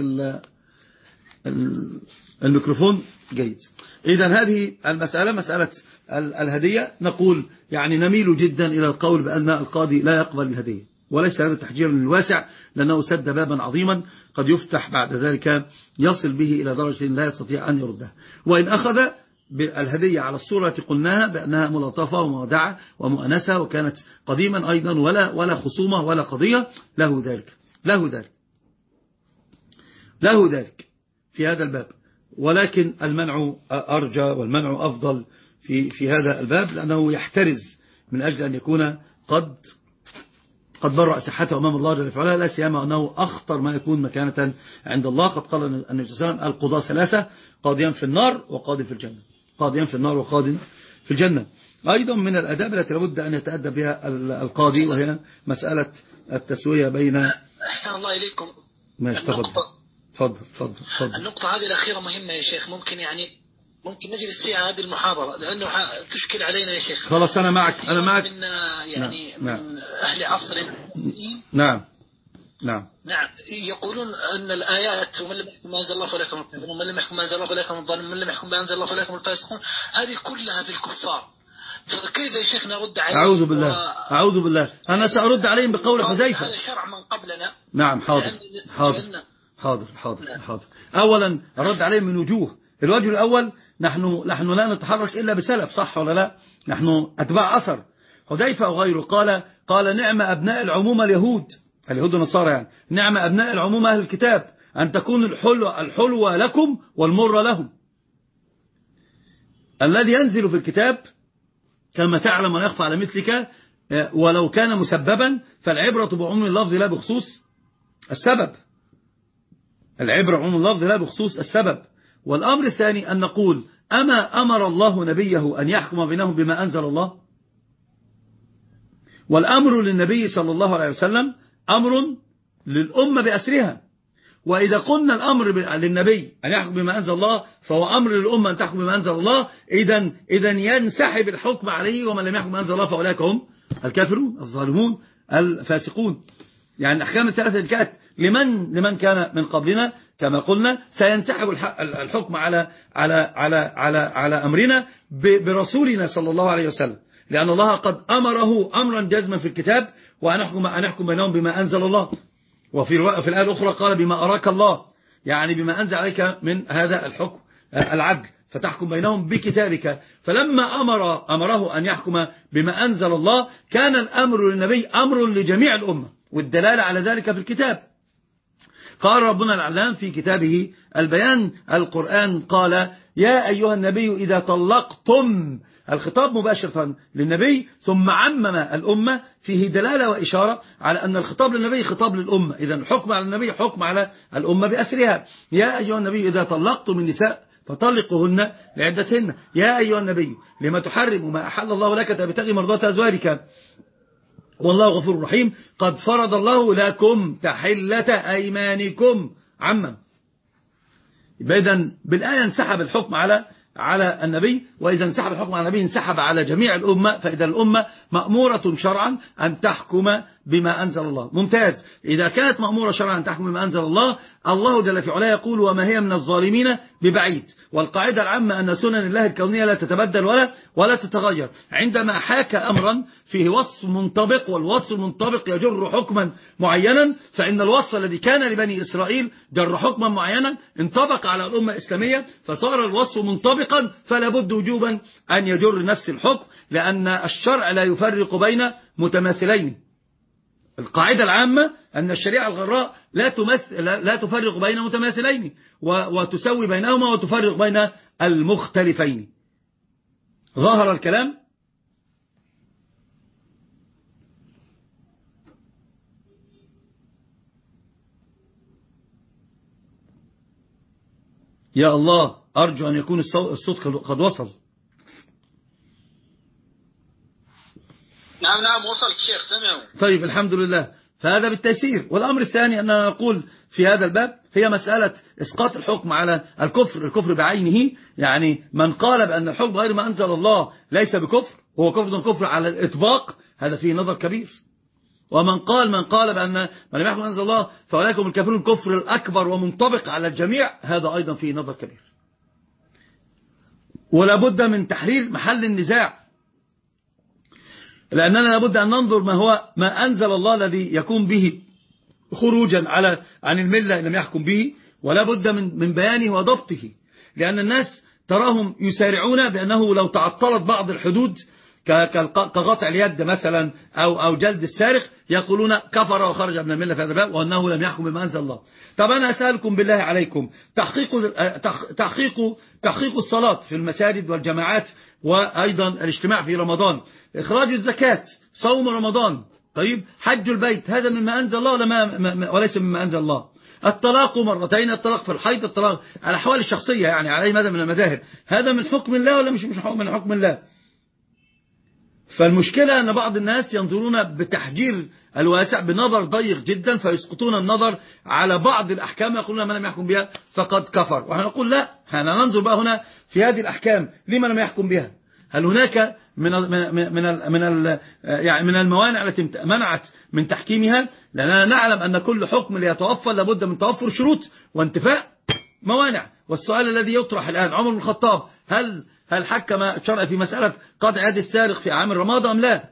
الميكروفون. جيد. إذن هذه المسألة مسألة الهدية، نقول يعني نميل جدا إلى القول بأن القاضي لا يقبل الهدية، وليس هذا تحجير الواسع، لأنه سد بابا عظيما قد يفتح بعد ذلك يصل به إلى درجة لا يستطيع أن يردها. وإن أخذ بالهدية على الصورة التي قلناها بأنها ملطفة ومودعة ومؤنسة وكانت قديما أيضا ولا خصومة ولا قضية، له ذلك في هذا الباب. ولكن المنع أرجى والمنع أفضل في هذا الباب، لأنه يحترز من أجل أن يكون قد برأ صحته أمام الله جل وعلا، لا سيما أنه أخطر ما يكون مكانة عند الله. قد قال النبي صلى الله عليه وسلم القضاة 3: قاضيا في النار وقاضي في الجنة، قاضيا في النار وقاض في الجنة. أيضا من الأداب التي لابد أن يتأدب بها القاضي وهي مسألة التسوية بين. أحسن الله إليكم. ماشي، تفضل. النقطة هذه الأخيرة مهمة يا شيخ، ممكن نجلس فيها هذه المحاضرة لأنه تشكل علينا يا شيخ. خلاص أنا معك من من أهل عصر. نعم يقولون أن الآيات ومن لم يحكم ما أنزل الله فأولئك هم الكافرون ومن لم يحكم ما أنزل الله فأولئك هم الظالمون ومن لم يحكم ما أنزل الله فأولئك هم الفاسقون، هذه كلها في الكفار، فكيف يا شيخ نرد عليهم؟ أعوذ بالله أنا سأرد عليهم بقول حذيفة. هذا شرع من قبلنا. نعم حاضر. أولا أرد عليهم من وجوه. الوجه الأول، نحن لا نتحرك إلا بسلف، صح ولا لا؟ نحن أتباع أثر. حذيفة وغيره قال نعم أبناء العموم اليهود والنصارى، يعني نعم أبناء العموم أهل الكتاب، أن تكون الحلوة لكم والمر لهم. الذي ينزل في الكتاب كما تعلم ولا يخفى على مثلك ولو كان مسببا، فالعبرة بعموم اللفظ لا بخصوص السبب. العبرة بعموم اللفظ لا بخصوص السبب. والأمر الثاني أن نقول أما أمر الله نبيه أن يحكم بينهم بما أنزل الله؟ والأمر للنبي صلى الله عليه وسلم أمر للأمة بأسرها. وإذا قلنا الأمر للنبي أن يحكم بما أنزل الله فهو أمر للأمة أن تحكم بما أنزل الله، إذن ينسحب الحكم عليه، ومن لم يحكم بما أنزل الله فأولئك هم الكافرون الظالمون الفاسقون. يعني الأحكام الثلاثة اللي كانت لمن كان من قبلنا كما قلنا سينسحب الحكم على أمرنا برسولنا صلى الله عليه وسلم، لأن الله قد أمره أمرا جزما في الكتاب وأن يحكم بينهم بما أنزل الله. وفي الآية الأخرى قال بما أراك الله، يعني بما أنزل عليك من هذا الحكم العدل، فتحكم بينهم بكتابك. فلما أمره أن يحكم بما أنزل الله كان الأمر للنبي أمر لجميع الأمة، والدلالة على ذلك في الكتاب. قال ربنا العلام في كتابه البيان القرآن قال يا أيها النبي إذا طلقتم، الخطاب مباشرة للنبي ثم عمم الأمة، فيه دلالة وإشارة على أن الخطاب للنبي خطاب للأمة، إذا الحكم على النبي حكم على الأمة بأسرها. يا أيها النبي إذا طلقتم النساء فطلقوهن لعدتهن، يا أيها النبي لما تحرم ما أحل الله لك تبتغي مرضات أزواجك والله غفور رحيم قد فرض الله لكم تحلة أيمانكم عما. إذن بالآية انسحب الحكم على النبي، وإذا انسحب الحكم على النبي انسحب على جميع الأمة، فإذا الأمة مأمورة شرعا أن تحكم بما أنزل الله. ممتاز. إذا كانت مأمورة شرعا أن تحكم بما أنزل الله، الله جل في علاه يقول وما هي من الظالمين ببعيد. والقاعدة العامة أن سنن الله الكونية لا تتبدل ولا تتغير. عندما حاك أمرا فيه وصف منطبق والوصف المنطبق يجر حكما معينا، فإن الوصف الذي كان لبني إسرائيل جر حكما معينا انطبق على الأمة الإسلامية فصار الوصف منطبقا، فلا بد وجوبا أن يجر نفس الحكم، لأن الشرع لا يفرق بين متماثلين. القاعدة العامة أن الشريعة الغراء لا تفرق بين متماثلين، وتسوي بينهما وتفرق بين المختلفين. ظاهر الكلام؟ يا الله، أرجو أن يكون الصوت قد وصل. نعم وصل الشيخ، سمعوا. طيب الحمد لله. فهذا بالتيسير. والأمر الثاني أننا نقول في هذا الباب هي مسألة إسقاط الحكم على الكفر بعينه. يعني من قال بأن الحكم غير ما أنزل الله ليس بكفر، هو كفر على الإطباق، هذا فيه نظر كبير. ومن قال بأن من لم يحكم أنزل الله فأولئك هم الكافرون، الكفر الأكبر ومنطبق على الجميع، هذا أيضا فيه نظر كبير. ولا بد من تحرير محل النزاع، لأننا لابد أن ننظر ما أنزل الله الذي يكون به خروجا عن الملة إن لم يحكم به، ولا بد من بيانه وضبطه. لأن الناس تراهم يسارعون بأنه لو تعطلت بعض الحدود كقطع اليد مثلا أو جلد السارق يقولون كفر وخرج من الملة في هذا الباب وأنه لم يحكم بما أنزل الله. طب أنا أسألكم بالله عليكم، تحقيق الصلاة في المساجد والجماعات، وأيضا الاجتماع في رمضان، إخراج الزكاة، صوم رمضان، طيب حج البيت، هذا مما أنزل الله وليس مما أنزل الله؟ الطلاق مرتين، الطلاق في الحيض، الطلاق على الأحوال الشخصية يعني على أي مدى من المذاهب، هذا من حكم الله ولا مش من حكم الله؟ فالمشكلة أن بعض الناس ينظرون بتحجير الواسع بنظر ضيق جدا، فيسقطون النظر على بعض الأحكام يقولون من لم يحكم بها فقد كفر. وإحنا نقول لا، احنا ننظر بقى هنا في هذه الأحكام لما لم يحكم بها. هل هناك من الموانع التي منعت من تحكيمها؟ لأننا نعلم أن كل حكم ليتوفر لابد من توفر شروط وانتفاء موانع. والسؤال الذي يطرح الآن، عمر بن الخطاب هل حكم الشرع في مسألة قطع يد السارق في عام الرمادة أم لا؟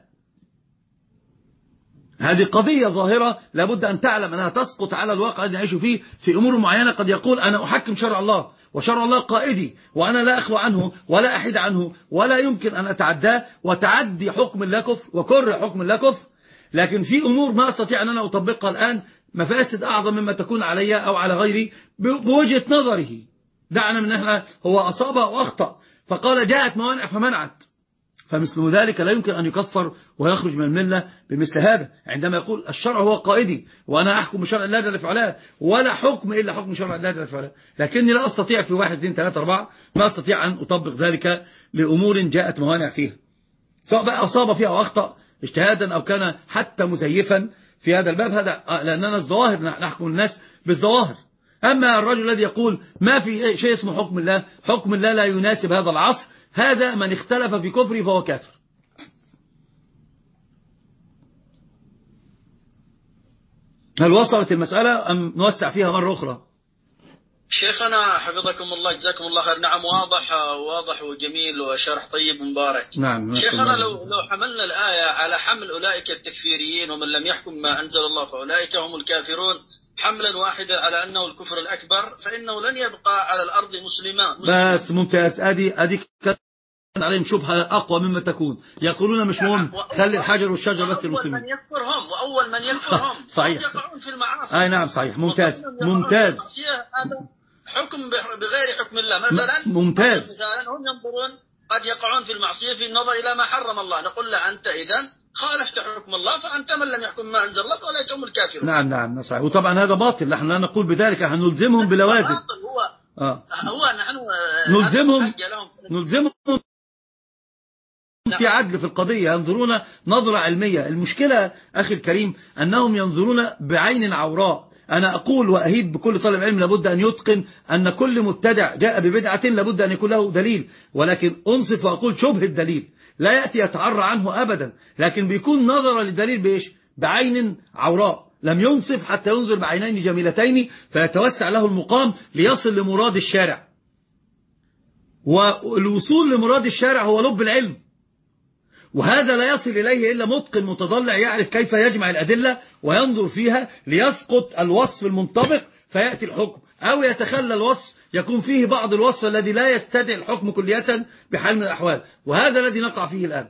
هذه قضية ظاهرة لابد أن تعلم أنها تسقط على الواقع الذي نعيش فيه. في أمور معينة قد يقول أنا أحكم شرع الله وشرع الله قائدي وأنا لا أخلو عنه ولا أحيد عنه ولا يمكن أن أتعداه، وتعدي حكم الله كفر وكره حكم الله كفر. لكن في أمور ما أستطيع أن أنا أطبقها الآن مفاسد أعظم مما تكون علي أو على غيري بوجهة نظره. دعنا من احنا هو أصاب وأخطأ فقال جاءت موانع فمنعت، فمثل ذلك لا يمكن أن يكفر ويخرج من الملة بمثل هذا. عندما يقول الشرع هو قائدي وأنا أحكم بشرع الله جل وعلا ولا حكم إلا حكم شرع الله جل وعلا، لكني لا أستطيع في 1 2 3 4 ما أستطيع أن أطبق ذلك لأمور جاءت موانع فيها، سواء بقى أصاب فيها أو أخطأ اجتهادا أو كان حتى مزيفا في هذا الباب. هذا لأننا الظواهر نحكم الناس بالظواهر. أما الرجل الذي يقول ما في شيء اسمه حكم الله، حكم الله لا يناسب هذا العصر، هذا من اختلف في كفره فهو كافر. هل وصلت المسألة أم نوسع فيها مرة أخرى؟ شيخنا حفظكم الله جزاكم الله خير. نعم واضح وجميل وشرح طيب مبارك. نعم. شيخنا لو حملنا الآية على حمل أولئك التكفيريين ومن لم يحكم ما أنزل الله فأولئك هم الكافرون حملا واحدا على أنه الكفر الأكبر، فإنه لن يبقى على الأرض مسلمان. بس ممتاز. أدي عليهم شبهة أقوى مما تكون، يقولون مش مهم خلي الحجر والشجر بس المسلمين. وأول من يكفرهم صحيح. يقعون في المعاصي. أي نعم صحيح. ممتاز. هذا حكم بغير حكم الله. مثلا ممتاز. مثلا هم ينظرون قد يقعون في المعصية في النظر إلى ما حرم الله، نقول له أنت إذن خالفت حكم الله فأنت من لم يحكم ما أنزل الله فأولئك هم الكافرون. نعم صحيح. وطبعا هذا باطل، نحن لا نقول بذلك، نحن نلزمهم بلوازم. هو نحن نلزمهم في عدل في القضية، ينظرون نظرة علمية. المشكلة أخي الكريم أنهم ينظرون بعين عوراء. أنا أقول وأهيب بكل طالب علم لابد أن يتقن أن كل مبتدع جاء ببدعة لابد أن يكون له دليل، ولكن أنصف وأقول شبه الدليل لا يأتي يتعرى عنه أبدا، لكن بيكون نظر للدليل بإيش؟ بعين عوراء. لم ينصف حتى ينظر بعينين جميلتين فيتوسع له المقام ليصل لمراد الشارع، والوصول لمراد الشارع هو لب العلم، وهذا لا يصل إليه إلا متقن متضلع يعرف كيف يجمع الأدلة وينظر فيها ليسقط الوصف المنطبق فيأتي الحكم، أو يتخلى الوصف يكون فيه بعض الوصف الذي لا يستدعي الحكم كلية بحال من الأحوال، وهذا الذي نقع فيه الآن.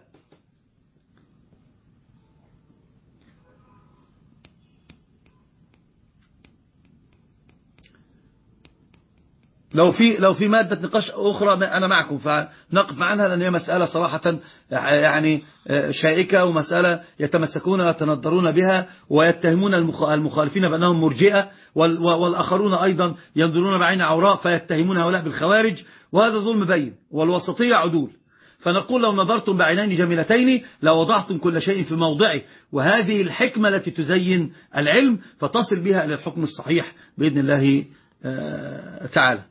لو في مادة نقاش أخرى أنا معكم فنقف عنها، لأن هي مسألة صراحة يعني شائكة، ومسألة يتمسكون ويتندرون بها ويتهمون المخالفين بأنهم مرجئة، والآخرون أيضا ينظرون بعين عوراء فيتهمون هؤلاء بالخوارج، وهذا ظلم بين، والوسطية عدول. فنقول لو نظرتم بعينين جميلتين لوضعتم كل شيء في موضعه، وهذه الحكمة التي تزين العلم فتصل بها إلى الحكم الصحيح بإذن الله تعالى.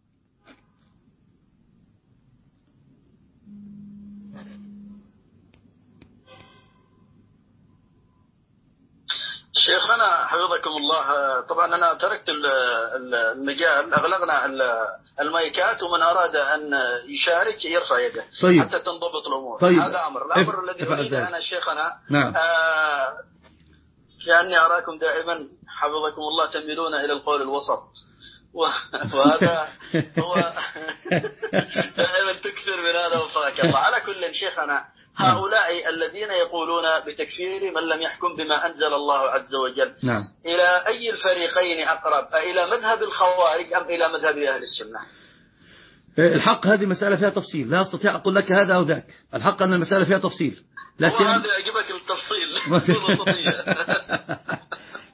شيخنا حفظكم الله، طبعا أنا تركت المجال، أغلقنا المايكات، ومن أراد أن يشارك يرفع يده. طيب. حتى تنضبط الأمور. طيب. هذا الأمر الذي أريد أنا شيخنا. نعم. لأني أراكم دائما حفظكم الله تميلون إلى القول الوسط، وهذا هو دائما تكثر من هذا وفاك الله. على كل شيخنا، هؤلاء الذين يقولون بتكفير من لم يحكم بما أنزل الله عز وجل، نعم، إلى أي الفريقين أقرب؟ إلى مذهب الخوارج أم إلى مذهب أهل السنة؟ الحق هذه مسألة فيها تفصيل، لا أستطيع أقول لك هذا أو ذاك. الحق أن المسألة فيها تفصيل، لا هذا يعجبك التفصيل.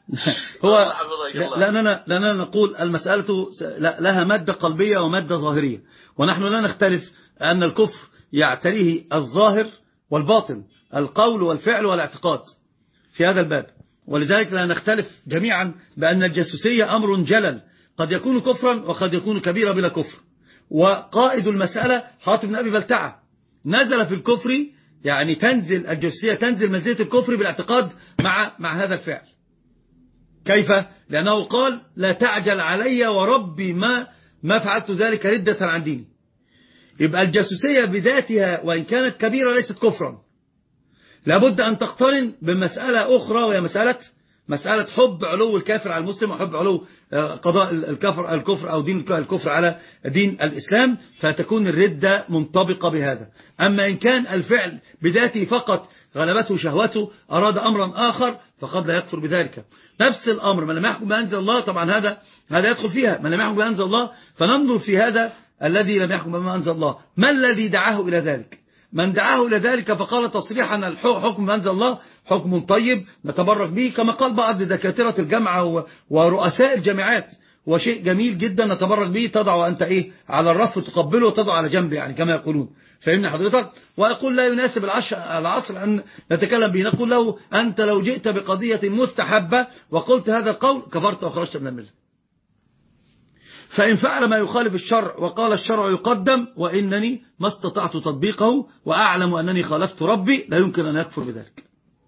هو لأننا نقول المسألة لها مادة قلبية ومادة ظاهرية، ونحن لا نختلف أن الكفر يعتريه الظاهر والباطن، القول والفعل والاعتقاد في هذا الباب. ولذلك لا نختلف جميعا بأن الجاسوسية أمر جلل، قد يكون كفرا وقد يكون كبيرا بلا كفر. وقائد المسألة حاطب بن أبي بلتعة نزل في الكفر، يعني تنزل الجاسوسية تنزل منزلة الكفر بالاعتقاد مع هذا الفعل. كيف؟ لأنه قال لا تعجل علي وربي ما فعلت ذلك ردة عن ديني. يبقى الجاسوسية بذاتها وإن كانت كبيرة ليست كفرا، لابد أن تقترن بمسألة أخرى، وهي مسألة حب علو الكافر على المسلم وحب علو قضاء الكفر أو دين الكفر على دين الإسلام، فتكون الردة منطبقة بهذا. أما إن كان الفعل بذاته فقط غلبته شهوته أراد أمرا آخر فقد لا يكفر بذلك. نفس الأمر من لم يحكم بأنزل الله، طبعا هذا يدخل فيها من لم يحكم بأنزل الله، فننظر في هذا الذي لم يحكم بما أنزل الله ما الذي دعاه إلى ذلك. من دعاه إلى ذلك فقال تصريحا الحكم بأنزل الله حكم طيب نتبرك به، كما قال بعض دكاترة الجامعة ورؤساء الجامعات، وشيء جميل جدا نتبرك به، تضع أنت على الرف تقبله وتضع على جنب، يعني كما يقولون. فهمنا حضرتك؟ ويقول لا يناسب العصر أن نتكلم به. نقول له أنت لو جئت بقضية مستحبة وقلت هذا القول كفرت وخرجت من الملة. فإن فعل ما يخالف الشرع وقال الشرع يقدم وإنني ما استطعت تطبيقه وأعلم أنني خالفت ربي، لا يمكن أن يكفر بذلك.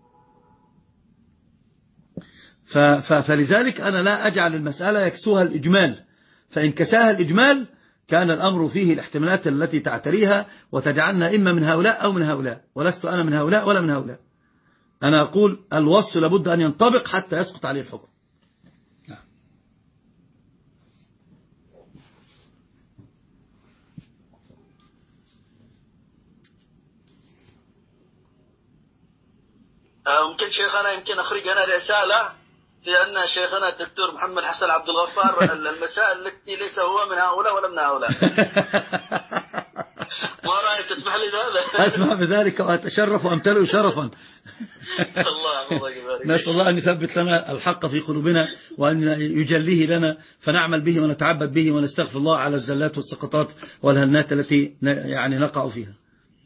فلذلك أنا لا أجعل المسألة يكسوها الإجمال، فإن كساها الإجمال كان الأمر فيه الاحتمالات التي تعتريها وتجعلنا إما من هؤلاء أو من هؤلاء، ولست أنا من هؤلاء ولا من هؤلاء. أنا أقول الوصف لابد أن ينطبق حتى يسقط عليه الحكم. ممكن شيخنا يمكن أخرج أنا رسالة في أن شيخنا الدكتور محمد حسن عبد الغفار المسائل التي ليس هو من هؤلاء ولا من هؤلاء. ما رأيك تسمح لي بهذا؟ أسمع بذلك وأتشرف وأمتلئ شرفا. الله يبارك. نسأل الله أن يثبت لنا الحق في قلوبنا وأن يجليه لنا فنعمل به ونتعبد به ونستغفر الله على الزلات والسقطات والهنات التي يعني نقع فيها.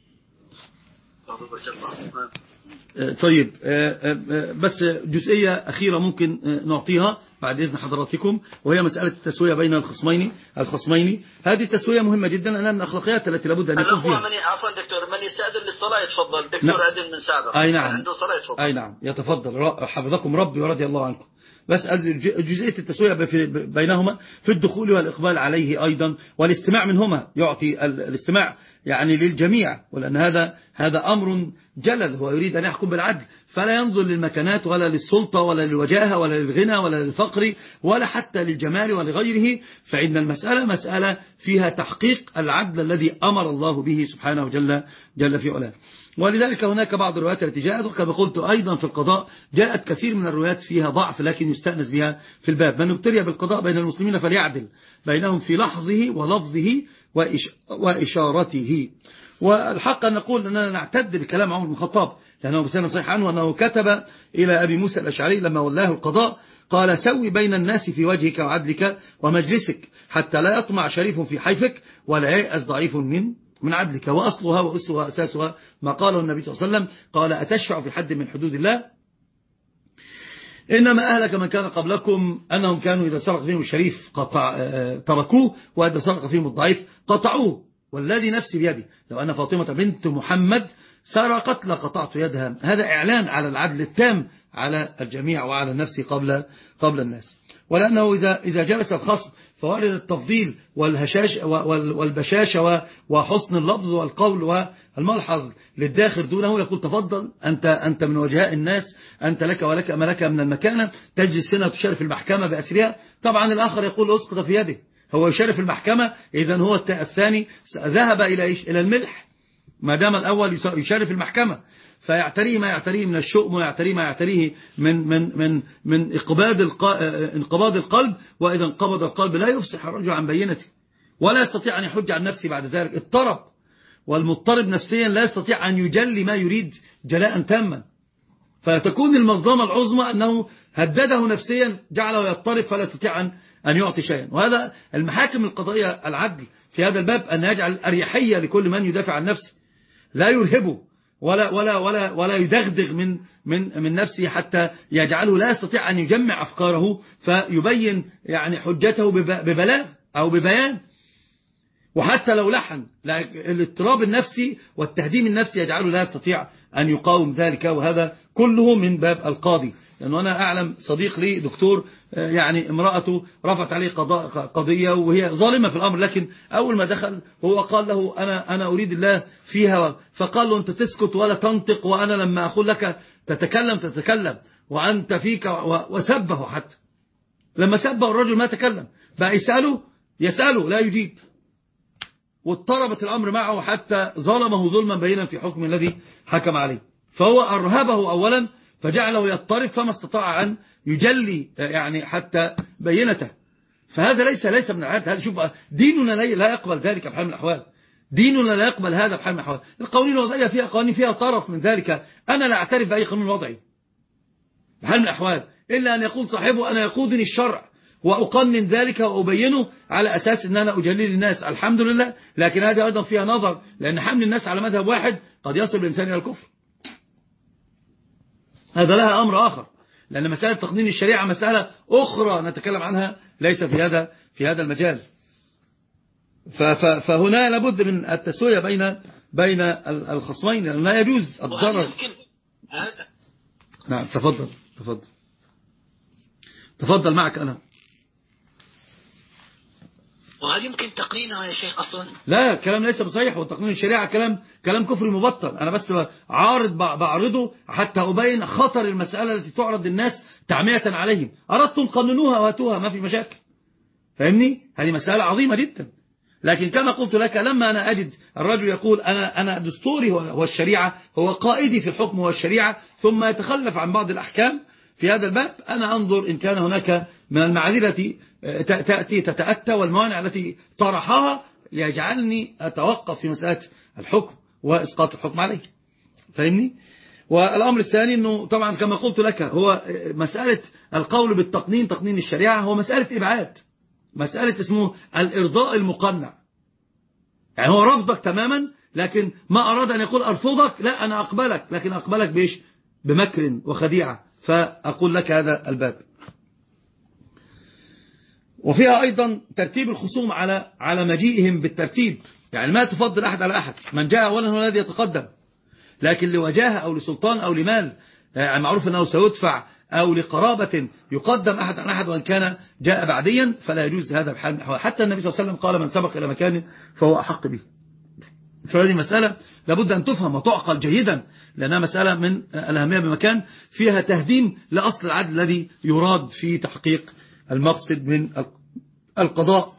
طيب بس جزئية أخيرة ممكن نعطيها بعد إذن حضراتكم، وهي مسألة التسوية بين الخصمين. هذه التسوية مهمة جدا لأنها من الأخلاقيات التي لابد أن يكون فيها. عفوا دكتور، من يستأذن للصلاة يتفضل. دكتور أذن من سابق. أي نعم. عنده صلاة يتفضل. أي نعم يتفضل، حفظكم ربي ورضي الله عنكم. بس جزئية التسوية بينهما في الدخول والإقبال عليه أيضا، والاستماع منهما، يعطي الاستماع يعني للجميع، ولأن هذا أمر جلل، هو يريد أن يحكم بالعدل، فلا ينظر للمكانات ولا للسلطة ولا للوجاهة ولا للغنى ولا للفقر ولا حتى للجمال ولا غيره، فإن المسألة مسألة فيها تحقيق العدل الذي أمر الله به سبحانه جل في علاه. ولذلك هناك بعض الروايات التي جاءت، وكما قلت أيضا في القضاء جاءت كثير من الروايات فيها ضعف لكن يستأنس بها في الباب. من ابتلي بالقضاء بين المسلمين فليعدل بينهم في لحظه ولفظه وإشارته. والحق أن نقول أننا نعتد بكلام عمر بن الخطاب، لأنه بسنة صحيح عنه أنه كتب إلى أبي موسى الأشعري لما ولاه القضاء قال سوي بين الناس في وجهك وعدلك ومجلسك حتى لا يطمع شريف في حيفك ولا ييأس ضعيف من عدلك. وأصلها وأسها وأساسها ما قاله النبي صلى الله عليه وسلم قال أتشفع في حد من حدود الله إنما أهلك من كان قبلكم أنهم كانوا إذا سرق فيهم الشريف تركوه وإذا سرق فيهم الضعيف قطعوه، والذي نفسي بيدي لو أن فاطمة بنت محمد سرقت لقطعت يدها. هذا إعلان على العدل التام على الجميع وعلى النفس قبل الناس. ولأنه إذا جلس الخصم فوارد التفضيل والبشاشة وحسن اللفظ والقول والملحظ للداخل دونه، يقول تفضل أنت من وجهاء الناس، أنت لك ولك ما لك من المكانة، تجلس هنا وتشارف المحكمة بأسرها. طبعا الآخر يقول أسقط في يده، هو يشارف المحكمة، إذن هو الثاني ذهب إلى الملح ما دام الأول يشارف المحكمة، فيعتريه ما يعتريه من الشؤم ويعتريه ما يعتريه من انقباض القلب. وإذا انقبض القلب لا يفصح الرجل عن بينته ولا يستطيع أن يحج عن نفسه بعد ذلك، اضطرب، والمضطرب نفسيا لا يستطيع أن يجلي ما يريد جلاء تاما. فتكون المظلمة العظمى أنه هدده نفسيا جعله يضطرب فلا يستطيع أن يعطي شيئا. وهذا المحاكم القضائية العدل في هذا الباب أن يجعل أريحية لكل من يدافع عن نفسه، لا يرهبه ولا يدغدغ من نفسه حتى يجعله لا يستطيع أن يجمع أفكاره فيبين يعني حجته ببلاغ أو ببيان. وحتى لو لحن، الاضطراب النفسي والتهديم النفسي يجعله لا يستطيع أن يقاوم ذلك. وهذا كله من باب القاضي، لأنه أنا أعلم صديق لي دكتور يعني امرأته رفعت عليه قضية وهي ظالمة في الأمر، لكن أول ما دخل هو قال له أنا أريد الله فيها، فقال له أنت تسكت ولا تنطق، وأنا لما أقول لك تتكلم وأنت فيك، وسبه حتى لما سبه الرجل ما تكلم، بقى يسأله لا يجيب، واضطربت الأمر معه حتى ظلمه ظلما بينا في حكم الذي حكم عليه. فهو أرهبه أولا فجعله يضطرب فما استطاع أن يجلي يعني حتى بينته. فهذا ليس من العادة. هذا شوف ديننا لا يقبل ذلك بحال من الأحوال، ديننا لا يقبل هذا بحال من الأحوال. القوانين الوضعية فيها قوانين فيها طرف من ذلك، أنا لا أعترف بأي قانون وضعي بحال من الأحوال إلا أن يقول صاحبه أنا يقودني الشرع وأقنن ذلك وأبينه على أساس أن أنا أجلل الناس، الحمد لله. لكن هذا أيضا فيها نظر، لأن حمل الناس على مذهب واحد قد يصل الإنسان إلى الكفر، هذا لها أمر آخر، لأن مسألة تقنين الشريعة مسألة أخرى نتكلم عنها ليس في هذا المجال. فهنا لابد من التسوية بين الخصمين، لأنه لا يجوز الضرر. نعم تفضل معك أنا. وهل يمكن تقنينها يا شيخ أصلا؟ لا، كلام ليس بصحيح، وتقنين الشريعة كلام كفري مبطل. أنا بس بعرضه حتى أبين خطر المسألة التي تعرض الناس تعمية عليهم. أردتم قننوها وهاتوها ما في مشاكل، فاهمني؟ هذه مسألة عظيمة جدا. لكن كما قلت لك لما أنا أجد الرجل يقول أنا دستوري هو الشريعة، هو قائدي في الحكم هو الشريعة، ثم يتخلف عن بعض الأحكام في هذا الباب، أنا أنظر إن كان هناك من المعاذير التي تتأتى والموانع التي طرحها يجعلني أتوقف في مسألة الحكم وإسقاط الحكم عليه، فاهمني؟ والأمر الثاني أنه طبعا كما قلت لك هو مسألة القول بالتقنين، تقنين الشريعة هو مسألة إبعاد، مسألة اسمه الإرضاء المقنع، يعني هو رفضك تماما، لكن ما أراد أن يقول أرفضك، لا أنا أقبلك، لكن أقبلك بإيش؟ بمكر وخديعة. فأقول لك هذا الباب. وفيها أيضا ترتيب الخصوم على مجيئهم بالترتيب، يعني ما تفضل أحد على أحد، من جاء أولا هو الذي يتقدم، لكن لوجاهة أو لسلطان أو لمال يعني معروف أنه سيدفع أو لقرابة يقدم أحد عن أحد، وإن كان جاء بعديا فلا يجوز هذا بحال من الأحوال. حتى النبي صلى الله عليه وسلم قال من سبق إلى مكان فهو أحق به. فهذه مسألة لابد أن تفهم وتعقل جيدا، لأنها مسألة من الأهمية بمكان، فيها تهديم لأصل العدل الذي يراد في تحقيق المقصد من القضاء.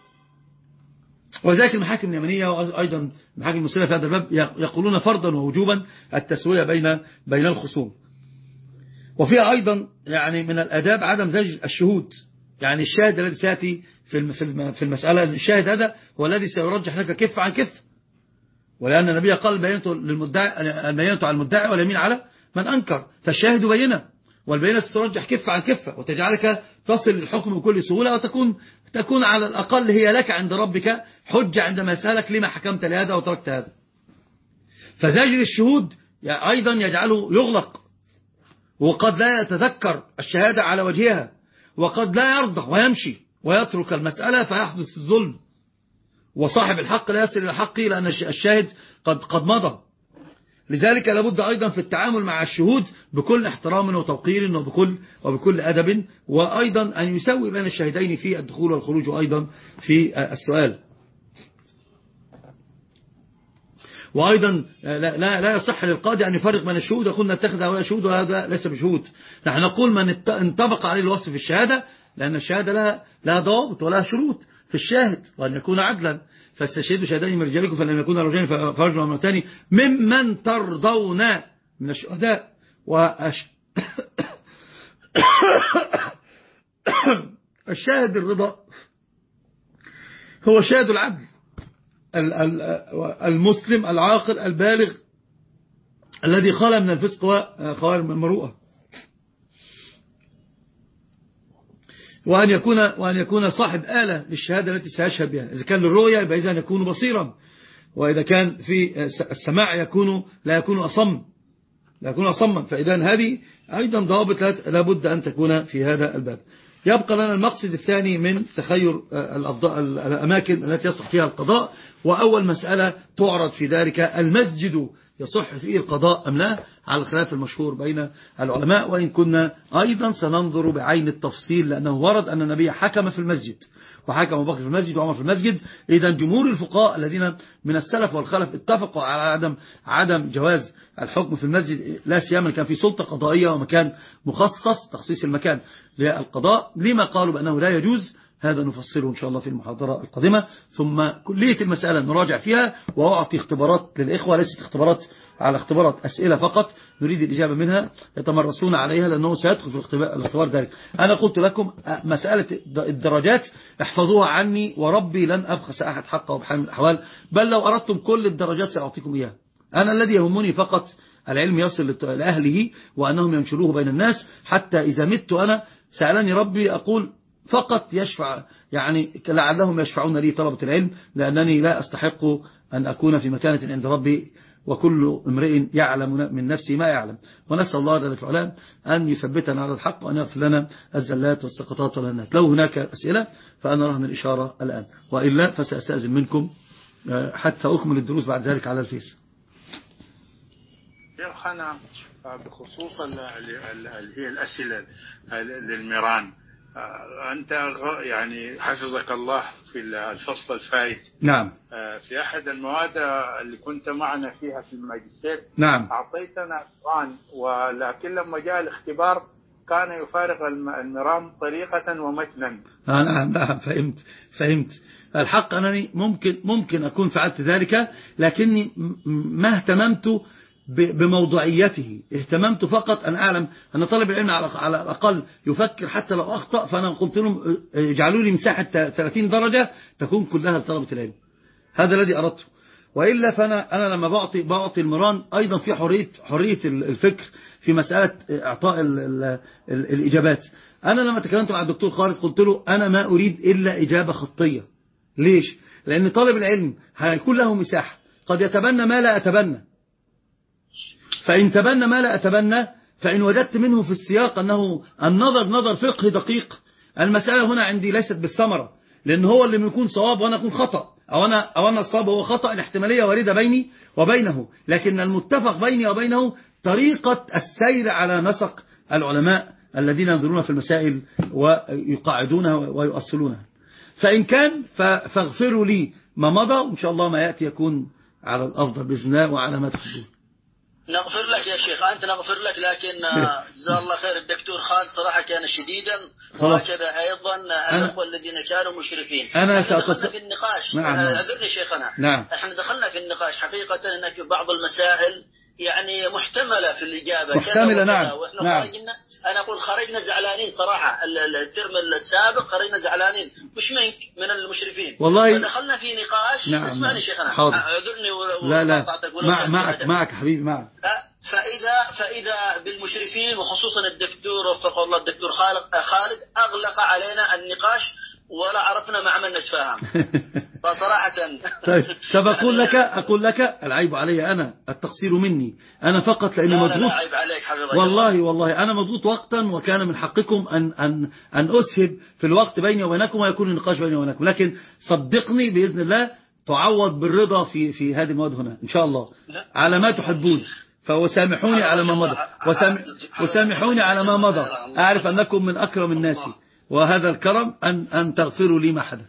وذلك المحاكم اليمنية وأيضا المحاكم المسلمة في هذا الباب يقولون فرضا ووجوبا التسوية بين الخصوم. وفيها أيضا يعني من الآداب عدم زج الشهود، يعني الشاهد الذي سيأتي في المسألة، الشاهد هذا هو الذي سيرجح لك كف عن كف، ولأن النبي قال البينة على المدعي واليمين على من أنكر، فالشاهد بينة، والبينة سترجح كف عن كفة وتجعلك تصل للحكم بكل سهولة، وتكون على الأقل هي لك عند ربك حجة عندما يسألك لما حكمت لهذا وتركت هذا. فزاجر الشهود أيضا يجعله يغلق، وقد لا يتذكر الشهادة على وجهها، وقد لا يرضى ويمشي ويترك المسألة فيحدث الظلم، وصاحب الحق لا يصل إلى حقه لأن الشاهد قد مضى. لذلك لابد أيضا في التعامل مع الشهود بكل احترام وتوقير وبكل أدب، وأيضا أن يسوي بين الشاهدين في الدخول والخروج، وأيضا في السؤال. وأيضا لا يصح للقاضي أن يفرق بين الشهود يقول نتخذ هؤلاء شهود وهذا ليس بشهود. نحن نقول من انطبق عليه الوصف في الشهادة، لأن الشهادة لها ضوابط ولها شروط في الشاهد، وأن يكون عدلا. فاستشهدوا شهدين من رجالكم فلم يكون رجلين فرجل وامرأتان ممن ترضون من الشهداء. الشاهد الرضا هو شاهد العدل المسلم العاقل البالغ الذي خال من الفسق وخال من المروءة، وأن يكون صاحب آلة للشهادة التي سيشهد بها. إذا كان للرؤية يبقى إذن يكون بصيرا، وإذا كان في السماع لا يكون أصما. فإذا هذه أيضا ضوابط لابد أن تكون في هذا الباب. يبقى لنا المقصد الثاني من تخير الأماكن التي يصح فيها القضاء. وأول مسألة تعرض في ذلك المسجد يصح فيه القضاء أم لا، على الخلاف المشهور بين العلماء، وإن كنا أيضا سننظر بعين التفصيل، لأنه ورد أن النبي حكم في المسجد، وحكم أبو بكر في المسجد وعمر في المسجد. إذا جمهور الفقهاء الذين من السلف والخلف اتفقوا على عدم جواز الحكم في المسجد، لا سيما كان في سلطة قضائية ومكان مخصص، تخصيص المكان للقضاء. لما قالوا بأنه لا يجوز؟ هذا نفصله إن شاء الله في المحاضرة القادمة. ثم كلية المسألة نراجع فيها، وأعطي اختبارات للإخوة، ليست اختبارات أسئلة فقط نريد الإجابة منها يتمرسون عليها، لأنه سيدخل في الاختبار ذلك. أنا قلت لكم مسألة الدرجات احفظوها عني وربي، لن أبخس أحد حقه بحال من الأحوال، بل لو أردتم كل الدرجات سأعطيكم إياها. أنا الذي يهمني فقط العلم يصل لأهله وأنهم ينشروه بين الناس، حتى إذا مت أنا سألني ربي أقول فقط يشفع، يعني لعلهم يشفعون لي طلبة العلم، لأنني لا أستحق أن أكون في مكانة عند ربي، وكل امرئ يعلم من نفسه ما يعلم. ونسأل الله جل في علاه أن يثبتنا على الحق وأن يغفر لنا الزلات والسقطات والهنات. لو هناك أسئلة فأنا رهن الإشارة الآن، وإلا فسأستأذن منكم حتى أكمل الدروس بعد ذلك على الفيس. شيخنا بخصوص اللي هي الأسئلة للميران، أنت يعني حفظك الله في الفصل الفائت، نعم، في أحد المواد اللي كنت معنا فيها في الماجستير، نعم، أعطيتنا الميران، ولكن لما جاء الاختبار كان يفارق الميران طريقة ومتنا. نعم، فهمت. الحق أنني ممكن أكون فعلت ذلك، لكني ما اهتممت بموضوعيته، اهتممت فقط أن أعلم أن طالب العلم على الأقل يفكر حتى لو أخطأ. فأنا قلت لهم اجعلوا لي مساحة 30 درجة تكون كلها لطلبة العلم، هذا الذي أردته. وإلا فأنا لما بعطي المران أيضا في حرية الفكر في مسألة إعطاء الإجابات. أنا لما تكلمت مع الدكتور خالد قلت له أنا ما أريد إلا إجابة خطية. ليش؟ لأن طالب العلم هيكون له مساحة، قد يتبنى ما لا أتبنى، فإن تبنى ما لا أتبنى، فإن وجدت منه في السياق أنه النظر نظر فقه دقيق، المسألة هنا عندي ليست بالثمرة، لأن هو اللي يكون صواب وأنا أكون خطأ، أو أنا الصواب هو خطأ، الاحتمالية واردة بيني وبينه، لكن المتفق بيني وبينه طريقة السير على نسق العلماء الذين ينظرون في المسائل ويقاعدونها ويؤصلونها. فإن كان فاغفروا لي ما مضى، وإن شاء الله ما يأتي يكون على الأفضل بإذن الله وعلى ما تحبون. نغفر لك يا شيخ، أنت نغفر لك، لكن جزاه الله خير الدكتور خالد صراحة كان شديدا، وهكذا أيضا الأخوة الذين كانوا مشرفين. دخلنا في النقاش، أذرني شيخنا، نعم. احنا دخلنا في النقاش حقيقة هناك بعض المسائل يعني محتملة في الإجابة، محتملة، نعم. أنا أقول خرجنا زعلانين صراحة، الترم السابق خرجنا زعلانين مش من المشرفين والله، فدخلنا في نقاش. نعم. اسمعني شيخنا، اعذرني لا معك حبيبي، معك. فإذا بالمشرفين، وخصوصا الدكتور وفقه الله الدكتور خالد أغلق علينا النقاش ولا عرفنا مع من نتفاهم فصراحة. طيب أقول لك العيب علي أنا، التقصير مني أنا فقط، لأني مضغوط. لا عيب عليك حبيبي، والله أنا مضغوط وقتا، وكان من حقكم أن أسهب في الوقت بيني وبينكم ويكون النقاش بيني وبينكم، لكن صدقني بإذن الله تعوض بالرضا في هذه المواد هنا إن شاء الله على ما تحبون. فوسامحوني على ما مضى، وسامحوني على ما مضى، أعرف أنكم من أكرم الناس، وهذا الكرم أن تغفروا لي ما حدث.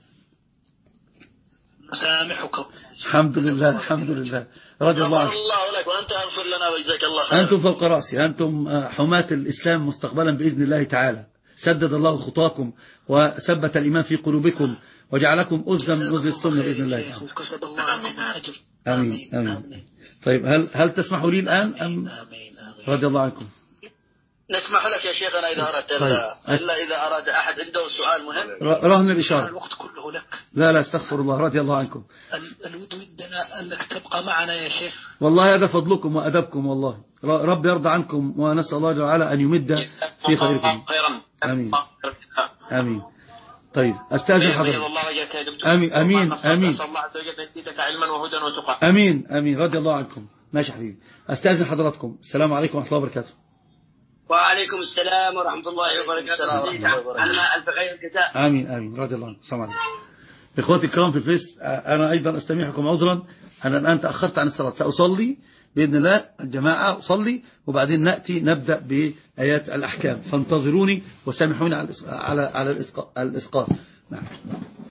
سامحكم. الحمد لله رضي الله عنك. الله لك، وأنت أغفر لنا وجزاك الله خير. أنتم فوق رأسي، أنتم حماة الإسلام مستقبلا بإذن الله تعالى. سدد الله خطاكم وثبت الإيمان في قلوبكم وجعلكم أزا من أزل السنة بإذن الله تعالى. آمين. طيب هل تسمحوا لي الآن أم رضي الله عنكم؟ نسمح لك يا شيخنا إذا أردت إلا إذا أراد أحد عنده سؤال مهم. رهن الإشارة. الوقت كله لك. لا استغفر الله، رضي الله عنكم. ودنا أنك تبقى معنا يا شيخ. والله هذا فضلكم وأدبكم، والله رب يرضى عنكم، ونسأل الله جل وعلا أن يمد في خيركم. آمين آمين. طيب أستاذن حضرتك. آمين آمين آمين. آمين آمين، رضي الله عنكم. ماشي حبيبي، أستاذن حضراتكم. السلام عليكم ورحمة الله وبركاته. وعليكم السلام ورحمة الله وبركاته. ألف خير الجزاء. آمين آمين، رضي الله عنكم. السلام عليكم. إخواتي الكرام في الفيس، أنا أيضا أستميحكم عذرا، أنا الآن تأخرت عن الصلاة، سأصلي بإذن الله الجماعة، أصلي وبعدين نبدأ بآيات الأحكام، فانتظروني وسامحوني على الإسقاط. نعم.